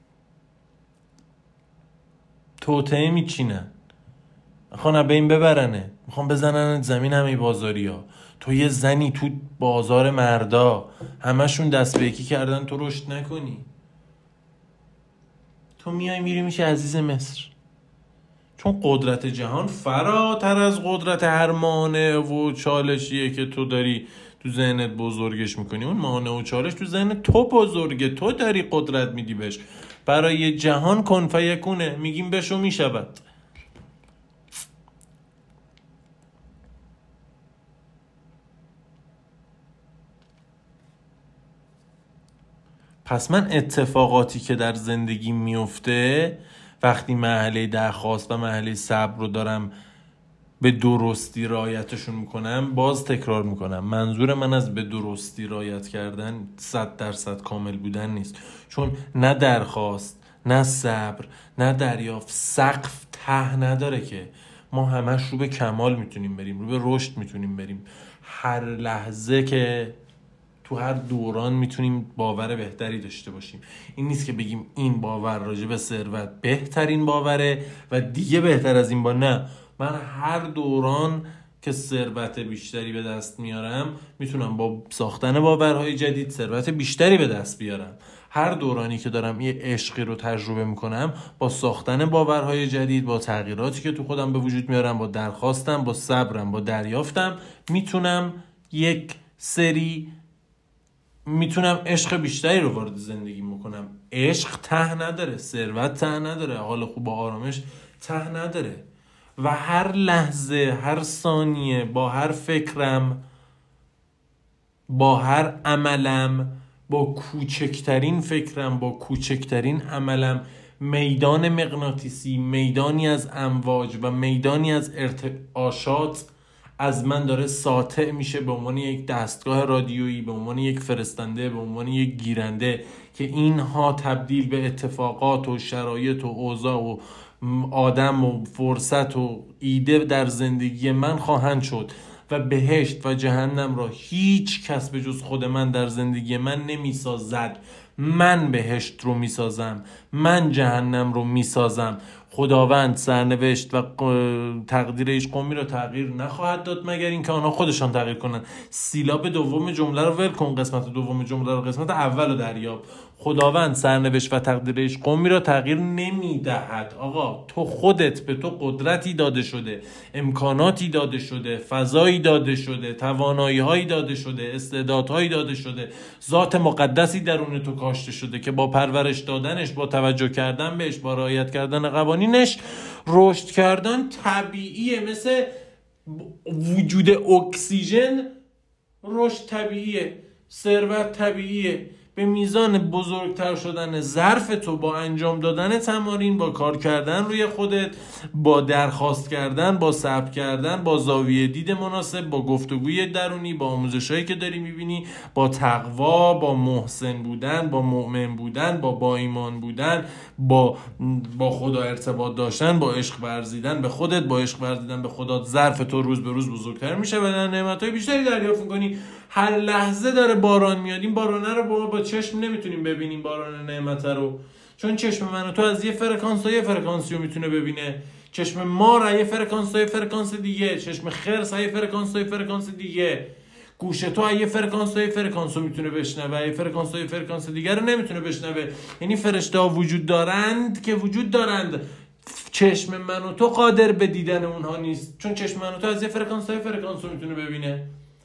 توطئه میچینن، میخوان به این ببرنه، میخوان بزنن زمین همه بازاری ها. تو یه زنی تو بازار مردا همشون دست به یکی کردن، تو رشد نکنی، تو میای میری میشه عزیز مصر. چون قدرت جهان فراتر از قدرت هر مانع و چالشیه که تو داری تو ذهنت بزرگش میکنی. اون مانع و چالش تو ذهن تو بزرگه، تو داری قدرت میدی بهش. برای جهان کن فیکونه، میگیم بشو میشود. پس من اتفاقاتی که در زندگی میفته وقتی مرحله درخواست و مرحله صبر رو دارم به درستی رعایتشون میکنم، باز تکرار میکنم، منظور من از به درستی رعایت کردن صد درصد کامل بودن نیست. چون نه درخواست، نه صبر، نه دریافت سقف ته نداره که ما همش رو به کمال میتونیم بریم، رو به رشد میتونیم بریم. هر لحظه که تو هر دوران میتونیم باور بهتری داشته باشیم. این نیست که بگیم این باور راجع به ثروت بهترین باوره و دیگه بهتر از این با نه. من هر دوران که ثروت بیشتری به دست میارم میتونم با ساختن باورهای جدید ثروت بیشتری به دست بیارم. هر دورانی که دارم یه عشقی رو تجربه میکنم با ساختن باورهای جدید، با تغییراتی که تو خودم به وجود میارم، با درخواستم، با صبرم، با دریافتم، میتونم یک سری میتونم عشق بیشتری رو وارد زندگی میکنم. عشق ته نداره، ثروت ته نداره، حال خوب و آرامش ته نداره. و هر لحظه، هر ثانیه، با هر فکرم، با هر عملم، با کوچکترین فکرم، با کوچکترین عملم، میدان مغناطیسی، میدانی از امواج و میدانی از ارتعاشات از من داره ساطع میشه به عنوان یک دستگاه رادیویی، به عنوان یک فرستنده، به عنوان یک گیرنده که اینها تبدیل به اتفاقات و شرایط و اوضاع و آدم و فرصت و ایده در زندگی من خواهند شد. و بهشت و جهنم را هیچ کس به جز خود من در زندگی من نمیسازد. من بهشت رو میسازم، من جهنم رو میسازم. خداوند سرنوشت و تقدیر هیچ قومی رو تغییر نخواهد داد مگر اینکه آنها خودشان تغییر کنن. سیلاب دوم جمله رو ول کن، قسمت دوم جمله رو، قسمت اول رو دریاب. خداوند سرنوشت و تقدیر هیچ قومی رو تغییر نمیدهد. آقا تو خودت به تو قدرتی داده شده، امکاناتی داده شده، فضایی داده شده، توانایی‌هایی داده شده، استعدادهایی داده شده، ذات مقدسی درون تو کاشته شده که با پرورش دادنش، با توجه کردن بهش، با رعایت کردن قوانینش رشد کردن طبیعیه. مثل وجود اکسیژن رشد طبیعیه، ثروت طبیعیه. به میزان بزرگتر شدن ظرف تو با انجام دادن تمارین، با کار کردن روی خودت، با درخواست کردن، با صبر کردن، با زاویه دید مناسب، با گفتگوی درونی، با آموزشایی که داری میبینی، با تقوا، با محسن بودن، با مؤمن بودن، با با ایمان بودن، با با خدا ارتباط داشتن، با عشق ورزیدن به خودت، با عشق ورزیدن به خدا، ظرف تو روز به روز بزرگتر میشه و نعمت‌های بیشتری دریافت می‌کنی. هر لحظه داره باران میاد. این بارانه رو با, با چشم نمیتونیم ببینیم، باران نعمت رو، چون چشم من و تو از یه فرکانس تا یه فرکانسی رو میتونه ببینه. چشم ما را یه فرکانس تا یه فرکانس دیگه، چشم خرس یه فرکانس تا یه فرکانس دیگه. گوش تو یه فرکانس های فرکانس رو میتونه بشنوه، یه فرکانس های فرکانس دیگر رو نمیتونه بشنوه. یعنی فرشته ها وجود دارند که وجود دارند، چشم من و تو قادر به دیدن اونها نیست، چون چشم من و تو از یه فرکانس های فرکانس رو میتونه ببینه.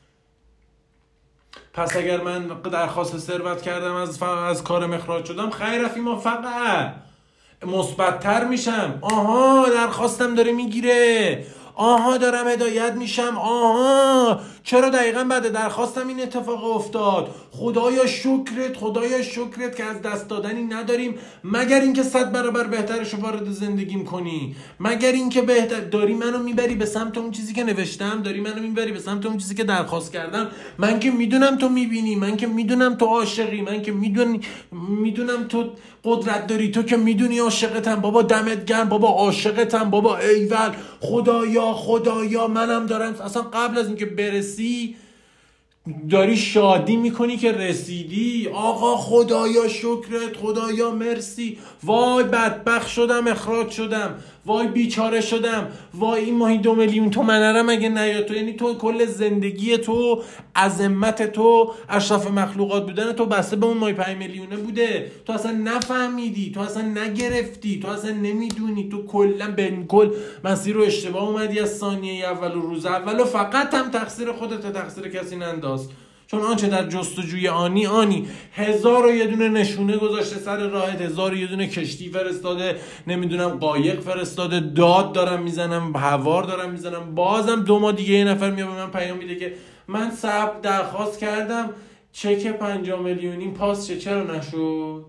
پس اگر من درخواست ثروت کردم، از از کارم اخراج شدم، خیر فی ما فقع، مثبت‌تر میشم. آها درخواستم داره میگیره، آها دارم هدایت میشم، آها چرا دقیقاً بعد درخواستم این اتفاق افتاد. خدایا شکرت، خدایا شکرت که از دست دادنی نداریم مگر اینکه صد برابر بهترشو وارد زندگیم کنی، مگر اینکه بهتر داری منو میبری به سمت اون چیزی که نوشتم، داری منو میبری به سمت اون چیزی که درخواست کردم. من که میدونم تو میبینی، من که میدونم تو عاشقی، من که میدونی میدونم تو قدرت داری، تو که میدونی عاشقتم. بابا دمت گرم، بابا عاشقتم، بابا ایول، خدایا خدایا منم دارم. اصلا قبل از اینکه برسی داری شادی میکنی که رسیدی. آقا خدایا شکرت، خدایا مرسی، وای بدبخت شدم اخراج شدم، وای بیچاره شدم، وای این ماهی دو میلیون تومنه مگه نیاد تو. یعنی تو کل زندگی تو، عظمت تو، اشرف مخلوقات بودن تو بسته به اون ماهی پنج میلیونه بوده. تو اصلا نفهمیدی، تو اصلا نگرفتی، تو اصلا نمیدونی، تو کلا بین کل مسیر رو اشتباه اومدی از ثانیه اول و روز اول و فقط هم تقصیر خودت، تقصیر کسی ننداز. چون آنچه در جستجوی آنی آنی، هزار و یه دونه نشونه گذاشته سر راهت، هزار و یه دونه کشتی فرستاده، نمیدونم قایق فرستاده، داد دارم میزنم، هوار دارم میزنم، بازم دو ماه دیگه یه نفر میاد به من پیام میده که من ثبت درخواست کردم چک پنجاه میلیونی پاس چه چرا نشد.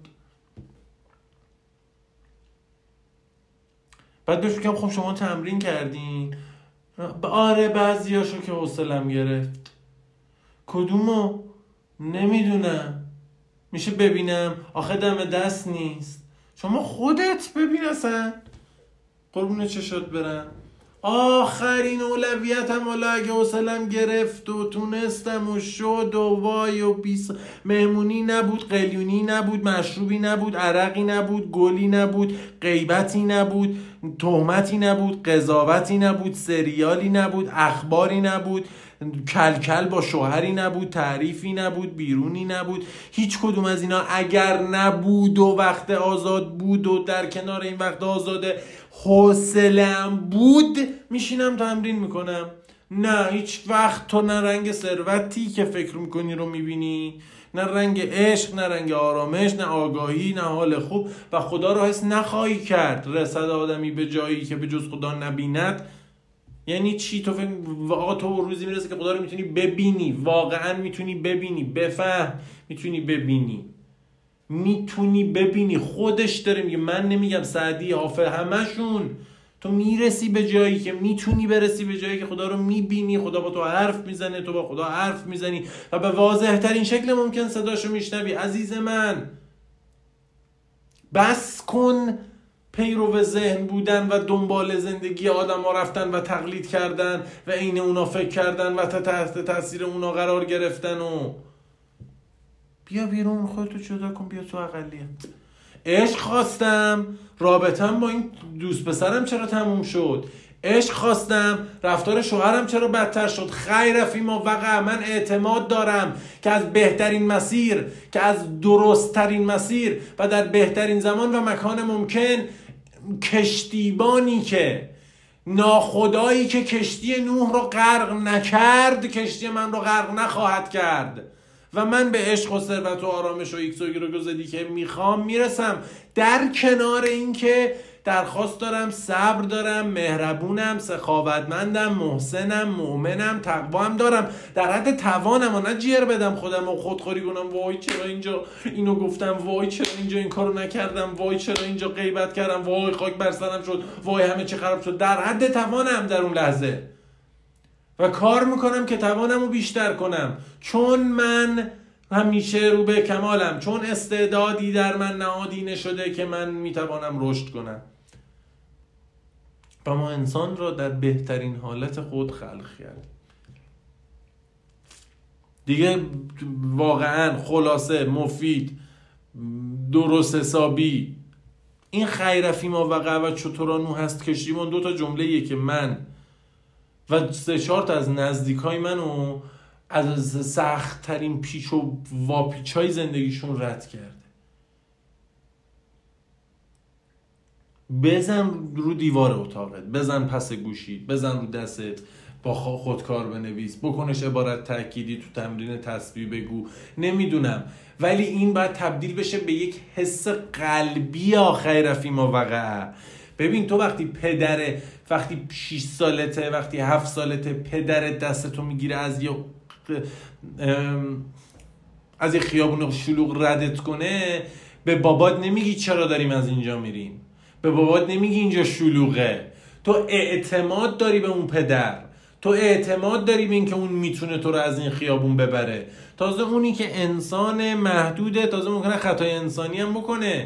بعد بهش میگم خب شما تمرین کردین؟ آره بعضیاشو که حوصله‌ام گرفت. کدومو؟ نمیدونم. میشه ببینم؟ آخه دم دست نیست. شما خودت ببین اصلا. قربون چشات برم. آخرین اولویتم حالا اگه حوصله‌ام گرفت و تونستم و شد و وای و بیس، مهمونی نبود، قلیونی نبود، مشروبی نبود، عرقی نبود، گلی نبود، غیبتی نبود، تهمتی نبود، قضاوتی نبود، سریالی نبود، اخباری نبود، کلکل با شوهری نبود، تعریفی نبود، بیرونی نبود، هیچ کدوم از اینا اگر نبود و وقت آزاد بود و در کنار این وقت آزاده حوصله‌ام بود، میشینم تمرین میکنم. نه هیچ وقت تو نه رنگ ثروتی که فکر میکنی رو میبینی، نه رنگ عشق، نه رنگ آرامش، نه آگاهی، نه حال خوب، و خدا را حس نخواهی کرد. رسد آدمی به جایی که به جز خدا نبیند. یعنی چی؟ تو فکر آقا تو روزی میرسه که خدا رو میتونی ببینی، واقعا میتونی ببینی، بفهم، میتونی ببینی، میتونی ببینی. خودش داره میگه، من نمیگم، سعدی، حافظ، همشون. تو میرسی به جایی که میتونی برسی به جایی که خدا رو میبینی، خدا با تو حرف میزنه، تو با خدا حرف میزنی و به واضح ترین شکل ممکن صداشو میشنوی. عزیز من بس کن پیرو ذهن بودن و دنبال زندگی آدم ها رفتن و تقلید کردن و عین اونا فکر کردن و تحت تاثیر اونا قرار گرفتن. و بیا بیرون، خودتو جدا کن، بیا تو اقلیت. عشق خواستم، رابطم با این دوست پسرم چرا تموم شد؟ عشق خواستم، رفتار شوهرم چرا بدتر شد؟ خیر فیما وقع. من اعتماد دارم که از بهترین مسیر، که از درست ترین مسیر و در بهترین زمان و مکان ممکن، کشتیبانی که ناخدایی که کشتی نوح رو غرق نکرد، کشتی من رو غرق نخواهد کرد. و من به عشق و ثروت و آرامش و ایکس و ایگرگ و زدی که میخوام میرسم. در کنار این که درخواست دارم، صبر دارم، مهربونم، سخاوتمندم، محسنم، مؤمنم، تقوام دارم در حد توانم، و نه جیر بدم خودم و خودخوری کنم وای چرا اینجا اینو گفتم، وای چرا اینجا این کارو نکردم، وای چرا اینجا غیبت کردم، وای خاک بر سرم شد، وای همه چی خراب شد. در حد توانم در اون لحظه و کار میکنم که توانمو بیشتر کنم، چون من همیشه رو به کمالم، چون استعدادی در من نهادی نشده که من میتوانم رشد کنم. و ما انسان را در بهترین حالت خود خلق کرد. دیگه واقعا خلاصه، مفید، درست حسابی این خیر فیما وقع و چطورانو هست کشتیمان دو تا جمله‌ایه که من و سه چهار تا از نزدیکای منو از سخت ترین پیچ و واپیچ های زندگیشون رد کرده. بزن رو دیوار اتاقت، بزن پس گوشید، بزن رو دستت، با خودکار بنویس، بکنش عبارت تأکیدی تو تمرین تسبیح بگو، نمیدونم، ولی این باید تبدیل بشه به یک حس قلبی آخر فیما وقعه. ببین تو وقتی پدره، وقتی شش سالته، وقتی هفت سالته، پدرت دستتو میگیره از یه از یه خیابون شلوغ ردت کنه، به بابات نمیگی چرا داریم از اینجا میریم، به بابات نمیگی اینجا شلوغه. تو اعتماد داری به اون پدر، تو اعتماد داری به این که اون میتونه تو رو از این خیابون ببره. تازه اونی که انسان محدوده، تازه ممکنه خطای انسانی هم بکنه.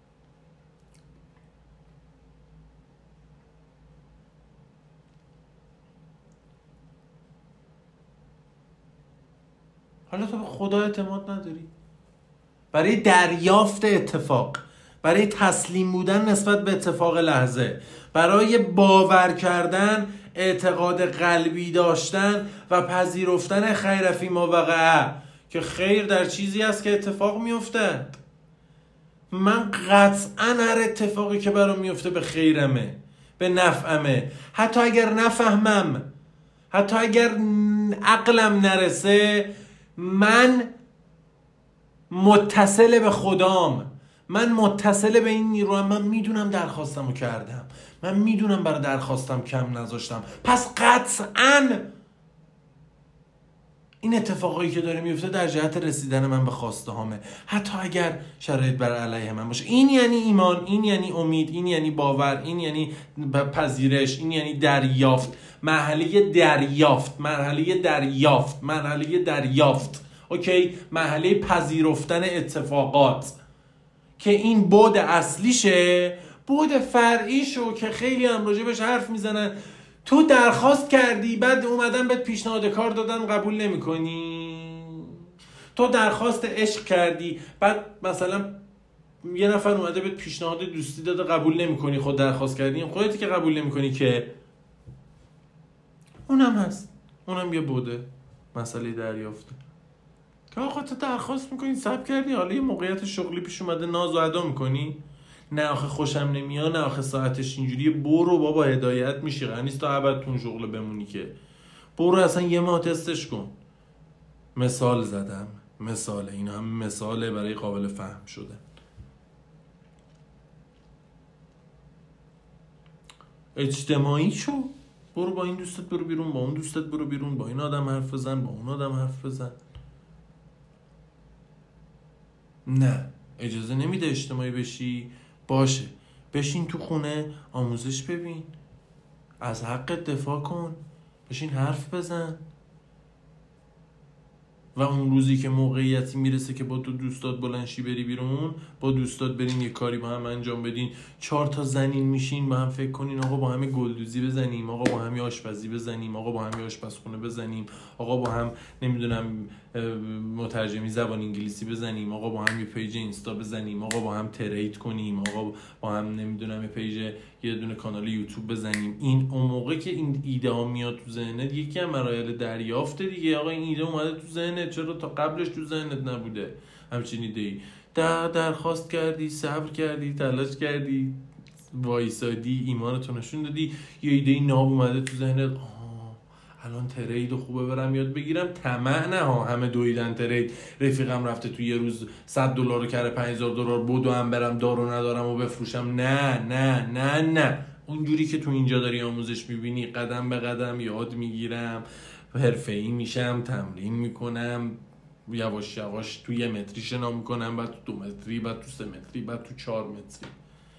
حالا تو به خدا اعتماد نداری؟ برای دریافت اتفاق، برای تسلیم بودن نسبت به اتفاق لحظه، برای باور کردن، اعتقاد قلبی داشتن و پذیرفتن خیر فیما وقعه، که خیر در چیزی است که اتفاق میافتد. من قطعا هر اتفاقی که برام میفته به خیرمه، به نفعمه، حتی اگر نفهمم، حتی اگر عقلم نرسه، من متصل به خدام، من متصل به این نیروام، من میدونم درخواستمو کردم، من میدونم برای درخواستم کم نذاشتم، پس قطعاً این اتفاقایی که داره میفته در جهت رسیدن من به خواسته هامه، حتی اگر شرایط بر علیه من باشه. این یعنی ایمان، این یعنی امید، این یعنی باور، این یعنی پذیرش، این یعنی دریافت، مرحله دریافت، مرحله دریافت، مرحله دریافت اوکی، مرحله پذیرفتن اتفاقات، که این بعد اصلیشه. بعد فرعیشو که خیلی هم راجبش حرف میزنن، تو درخواست کردی بعد اومدن بهت پیشنهاد کار دادن قبول نمی کنی، تو درخواست عشق کردی بعد مثلا یه نفر اومده بهت پیشنهاد دوستی داده قبول نمی کنی، خود درخواست کردی، خودتی که قبول نمی کنی، که اونم هست، اونم یه بوده مسئله دریافته، که آقا تو درخواست میکنی، صبر کردی، حالا یه موقعیت شغلی پیش اومده ناز و ادا میکنی، نه آخه خوشم نمیاد، نه آخه ساعتش اینجوریه، برو بابا هدایت میشی، قرار نیست تا ابد تون شغل بمونی که، برو اصلا یه ماه تستش کن. مثال زدم، مثاله، اینا هم مثاله برای قابل فهم شده. اجتماعی شو، برو با این دوستت برو بیرون، با اون دوستت برو بیرون، با این آدم حرف بزن، با اون آدم حرف بزن. نه اجازه نمیده اجتماعی بشی، باشه بشین تو خونه آموزش ببین، از حقت دفاع کن، بشین حرف بزن، و اون روزی که موقعیتی میرسه که با تو دوستات بلنشی بری بیرون، با دوستات برین یه کاری با هم انجام بدین، چهار تا زنین میشین با هم فکر کنین آقا با هم گلدوزی بزنیم، آقا با هم آشپزی بزنیم، آقا با هم آشپزخونه بزنیم، آقا با هم نمیدونم مترجمی زبان انگلیسی بزنیم، آقا با هم یه پیج اینستا بزنیم، آقا با هم ترید کنیم، آقا با هم نمیدونم یه پیج، یه دونه کانال یوتیوب بزنیم. این اون موقع که این ایده ها میاد تو ذهنت، یکی از مراحل دریافت دیگه. آقا این ایده اومده تو ذهنت، چرا تا قبلش تو ذهنت نبوده همچین ایده‌ای؟ در درخواست کردی، صبر کردی، تلاش کردی، وایسادی، ایمانتو نشون دادی، یه ایده ناب اومده تو ذهنت، الان ترید خوبه برم یاد بگیرم. طمع نه ها، همه دویدن ترید، رفیقم رفته تو یه روز صد دلار رو کرده پنج هزار دلار، بدو هم برم دارو ندارم و بفروشم. نه نه نه نه، اونجوری که تو اینجا داری آموزش میبینی، قدم به قدم یاد میگیرم، حرفه‌ای میشم، تمرین میکنم، یواش یواش تو یه متری شنا میکنم، بعد تو دو متری، بعد تو سه متری، بعد تو چهار متری.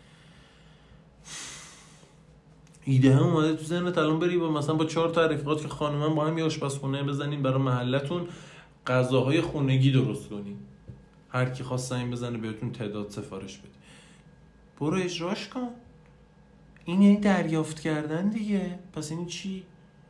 ایده هم اومده تو ذهنت، الان بری با مثلا با چهار تا رفیقات که خانومن با هم یه آشپزخونه بزنین، برای محلتون غذاهای خونگی درست کنین، هر کی خواست زنگ بزنه بهتون تعداد سفارش بده، برو اجراش کن. این یعنی دریافت کردن دیگه. پس این چی؟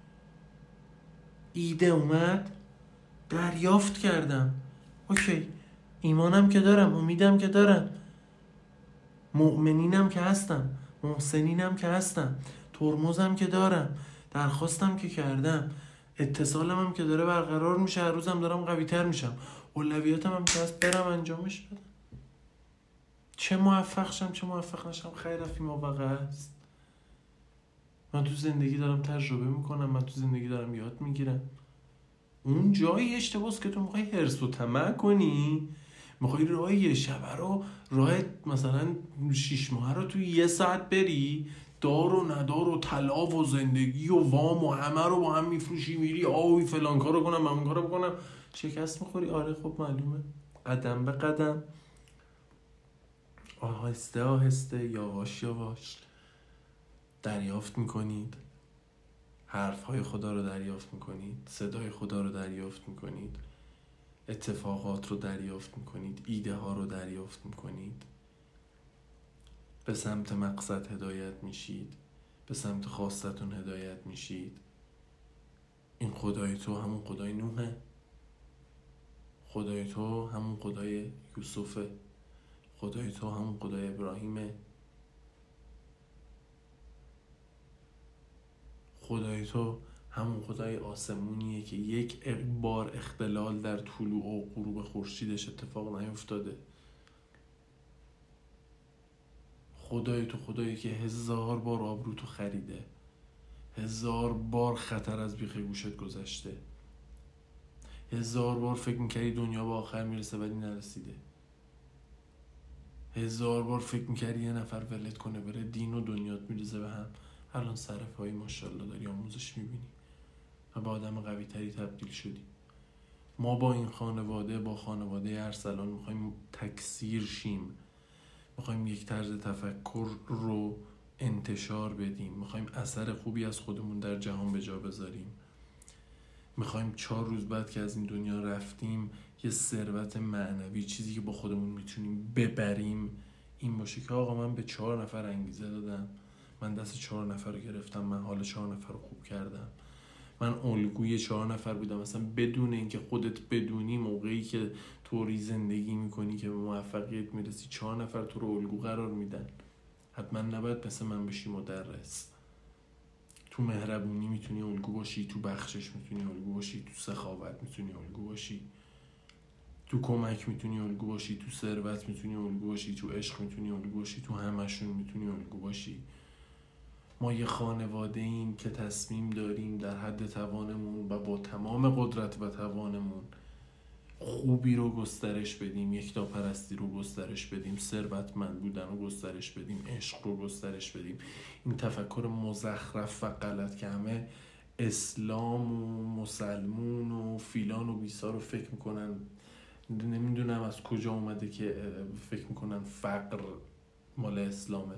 ایده اومد، دریافت کردم، اوکی، ایمانم که دارم، امیدم که دارم، مؤمنینم که هستم، محسنینم که هستم، ترمزم که دارم، درخواستم که کردم، اتصالم هم که داره برقرار میشه، هر روزم دارم قوی تر میشم، اولویاتم هم که هست برم انجامش بدم. چه موفق شم چه موفق نشم خیر فی ما وقع است. من تو زندگی دارم تجربه میکنم، من تو زندگی دارم یاد میگیرم. اون جایی اشتباهه که تو میخوای حرص و طمع کنی، میخوای راه یه شبه رو، راه مثلا شیش ماه رو تو یه ساعت بری، دار و ندار و طلا و زندگی و وام و همه رو با هم میفروشی، میری آوی فلان کارو کنم من کارو بکنم، شکست میخوری. آره خب معلومه، قدم به قدم، آهسته آهسته، یواش یواش دریافت میکنید، حرفهای خدا رو دریافت میکنید، صدای خدا رو دریافت میکنید، اتفاقات رو دریافت میکنید، ایده ها رو دریافت میکنید، به سمت مقصد هدایت میشید، به سمت خواستتون هدایت میشید. این خدای تو همون خدای نوحه، خدای تو همون خدای یوسفه، خدای تو همون خدای ابراهیمه، خدای تو همون خدای آسمونیه که یک بار اختلال در طلوع و غروب خورشیدش اتفاق نیفتاده. خدای تو خدایی که هزار بار آبرو تو خریده، هزار بار خطر از بیخ گوشت گذشته، هزار بار فکر میکردی دنیا به آخر میرسه ولی نرسیده، هزار بار فکر میکردی یه نفر ولت کنه بره، دین و دنیات میریزه به هم، الان سر پایی ماشاءالله داری آموزش میبینی و به آدم قوی تری تبدیل شدی. ما با این خانواده، با خانواده ارسلان میخوایم تکثیر شیم، میخوایم یک طرز تفکر رو انتشار بدیم، میخوایم اثر خوبی از خودمون در جهان به جا بذاریم، میخوایم چهار روز بعد که از این دنیا رفتیم یه ثروت معنوی، چیزی که با خودمون میتونیم ببریم این باشه که آقا من به چهار نفر انگیزه دادم، من دست چهار نفر رو گرفتم، من حال چهار نفر رو خوب کردم، من الگوی چهار نفر بودم. مثلا بدون اینکه خودت بدونی، موقعی که طوری زندگی میکنی که به موفقیت میرسی، چهار نفر تو رو الگو قرار میدن. حتما نباید مثل من بشی مدرس. تو مهربونی میتونی الگو باشی، تو بخشش میتونی الگو باشی، تو سخاوت میتونی الگو باشی، تو کمک میتونی الگو باشی، تو ثروت میتونی الگو باشی، تو عشق میتونی الگو باشی، تو همشون میتونی الگو باشی. ما یه خانواده ایم که تصمیم داریم در حد توانمون و با تمام قدرت و توانمون خوبی رو گسترش بدیم، یکتاپرستی رو گسترش بدیم، ثروتمند بودن رو گسترش بدیم، عشق رو گسترش بدیم. این تفکر مزخرف و غلط که همه اسلام و مسلمون و فیلان و بیسار رو فکر میکنن، نمیدونم از کجا اومده که فکر میکنن فقر مال اسلامه.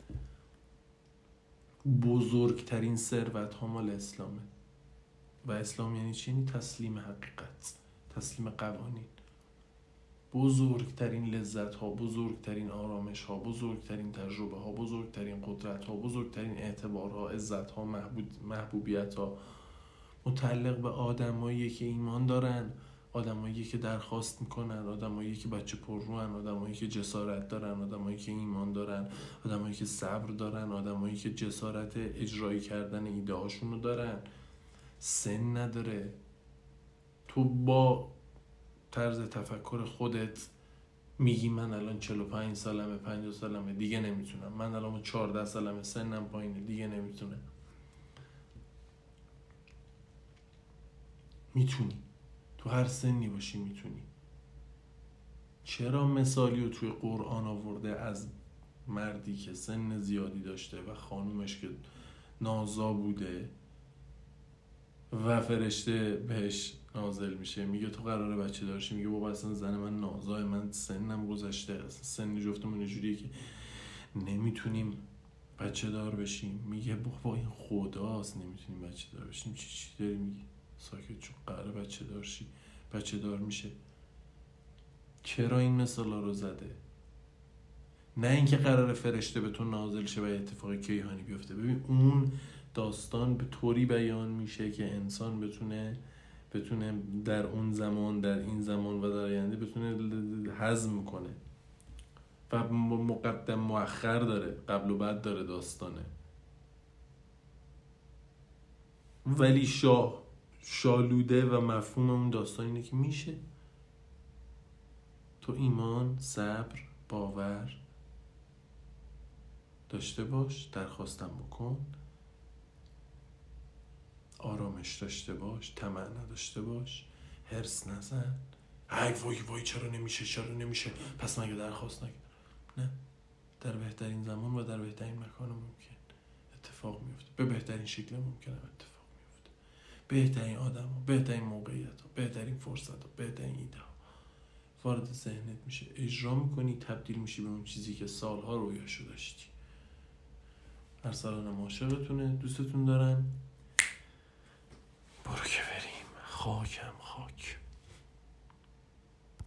بزرگترین ثروت ها مال اسلامه. و اسلام یعنی چی؟ یعنی تسلیم حقیقت، تسلیم قوانین. بزرگترین لذت ها، بزرگترین آرامش ها، بزرگترین تجربه ها، بزرگترین قدرت ها، بزرگترین اعتبار ها، عزت ها، محبوب محبوبیت ها متعلق به آدمایی که ایمان دارن، آدمایی که درخواست میکنن، آدمایی که بچه پرروان، آدمایی که جسارت دارن، آدمایی که ایمان دارن، آدمایی که صبر دارن، آدمایی که جسارت اجرایی کردن ایده هاشونو دارن. سن نداره. تو با طرز تفکر خودت میگی من الان چهل و پنج سالمه، پنجاه سالمه، دیگه نمیتونم، من الان چهارده سالمه، سنم پایینه، دیگه نمیتونم. میتونی، تو هر سنی باشی میتونی. چرا مثالی رو توی قرآن آورده از مردی که سن زیادی داشته و خانومش که نازا بوده و فرشته بهش نازل میشه میگه تو قراره بچه دارشی؟ میگه بابا اصلا زن من نازای، من سنم گذشته، اصلا سن جفتمون اینجوریه که نمیتونیم بچه دار بشیم. میگه بابا این خداست، نمیتونیم بچه دار بشیم. چی چی داری میگی؟ ساکت چون قراره بچه دارشی، بچه دار میشه. چرا این مثالا رو زده؟ نه اینکه قراره فرشته به تو نازل شه و اتفاق کیهانی بیفته. ببین اون داستان به طوری بیان میشه که انسان بتونه بتونه در اون زمان، در این زمان و در آینده بتونه هضم کنه و مقدم مؤخر داره، قبل و بعد داره داستانه. ولی شاه شالوده و مفهوم اون داستان اینه که میشه. تو ایمان، صبر، باور داشته باش، درخواستم بکن، آرامش داشته باش، طمع نداشته باش، هرس نزن، ای وای وای چرا نمیشه چرا نمیشه پس مگه درخواست نکن. نه، در بهترین زمان و در بهترین مکان ممکن اتفاق میفته، به بهترین شکل ممکن اتفاق میفته، بهترین آدم ها، بهترین موقعیت ها، بهترین فرصت ها، بهترین ایده ها وارد ذهنت میشه، اجرا میکنی، تبدیل میشی به اون چیزی که سالها رویاشو داشتی. ارسلانم عاشقتونه، دوستتون دارم. برو که بریم، خاکم خاک.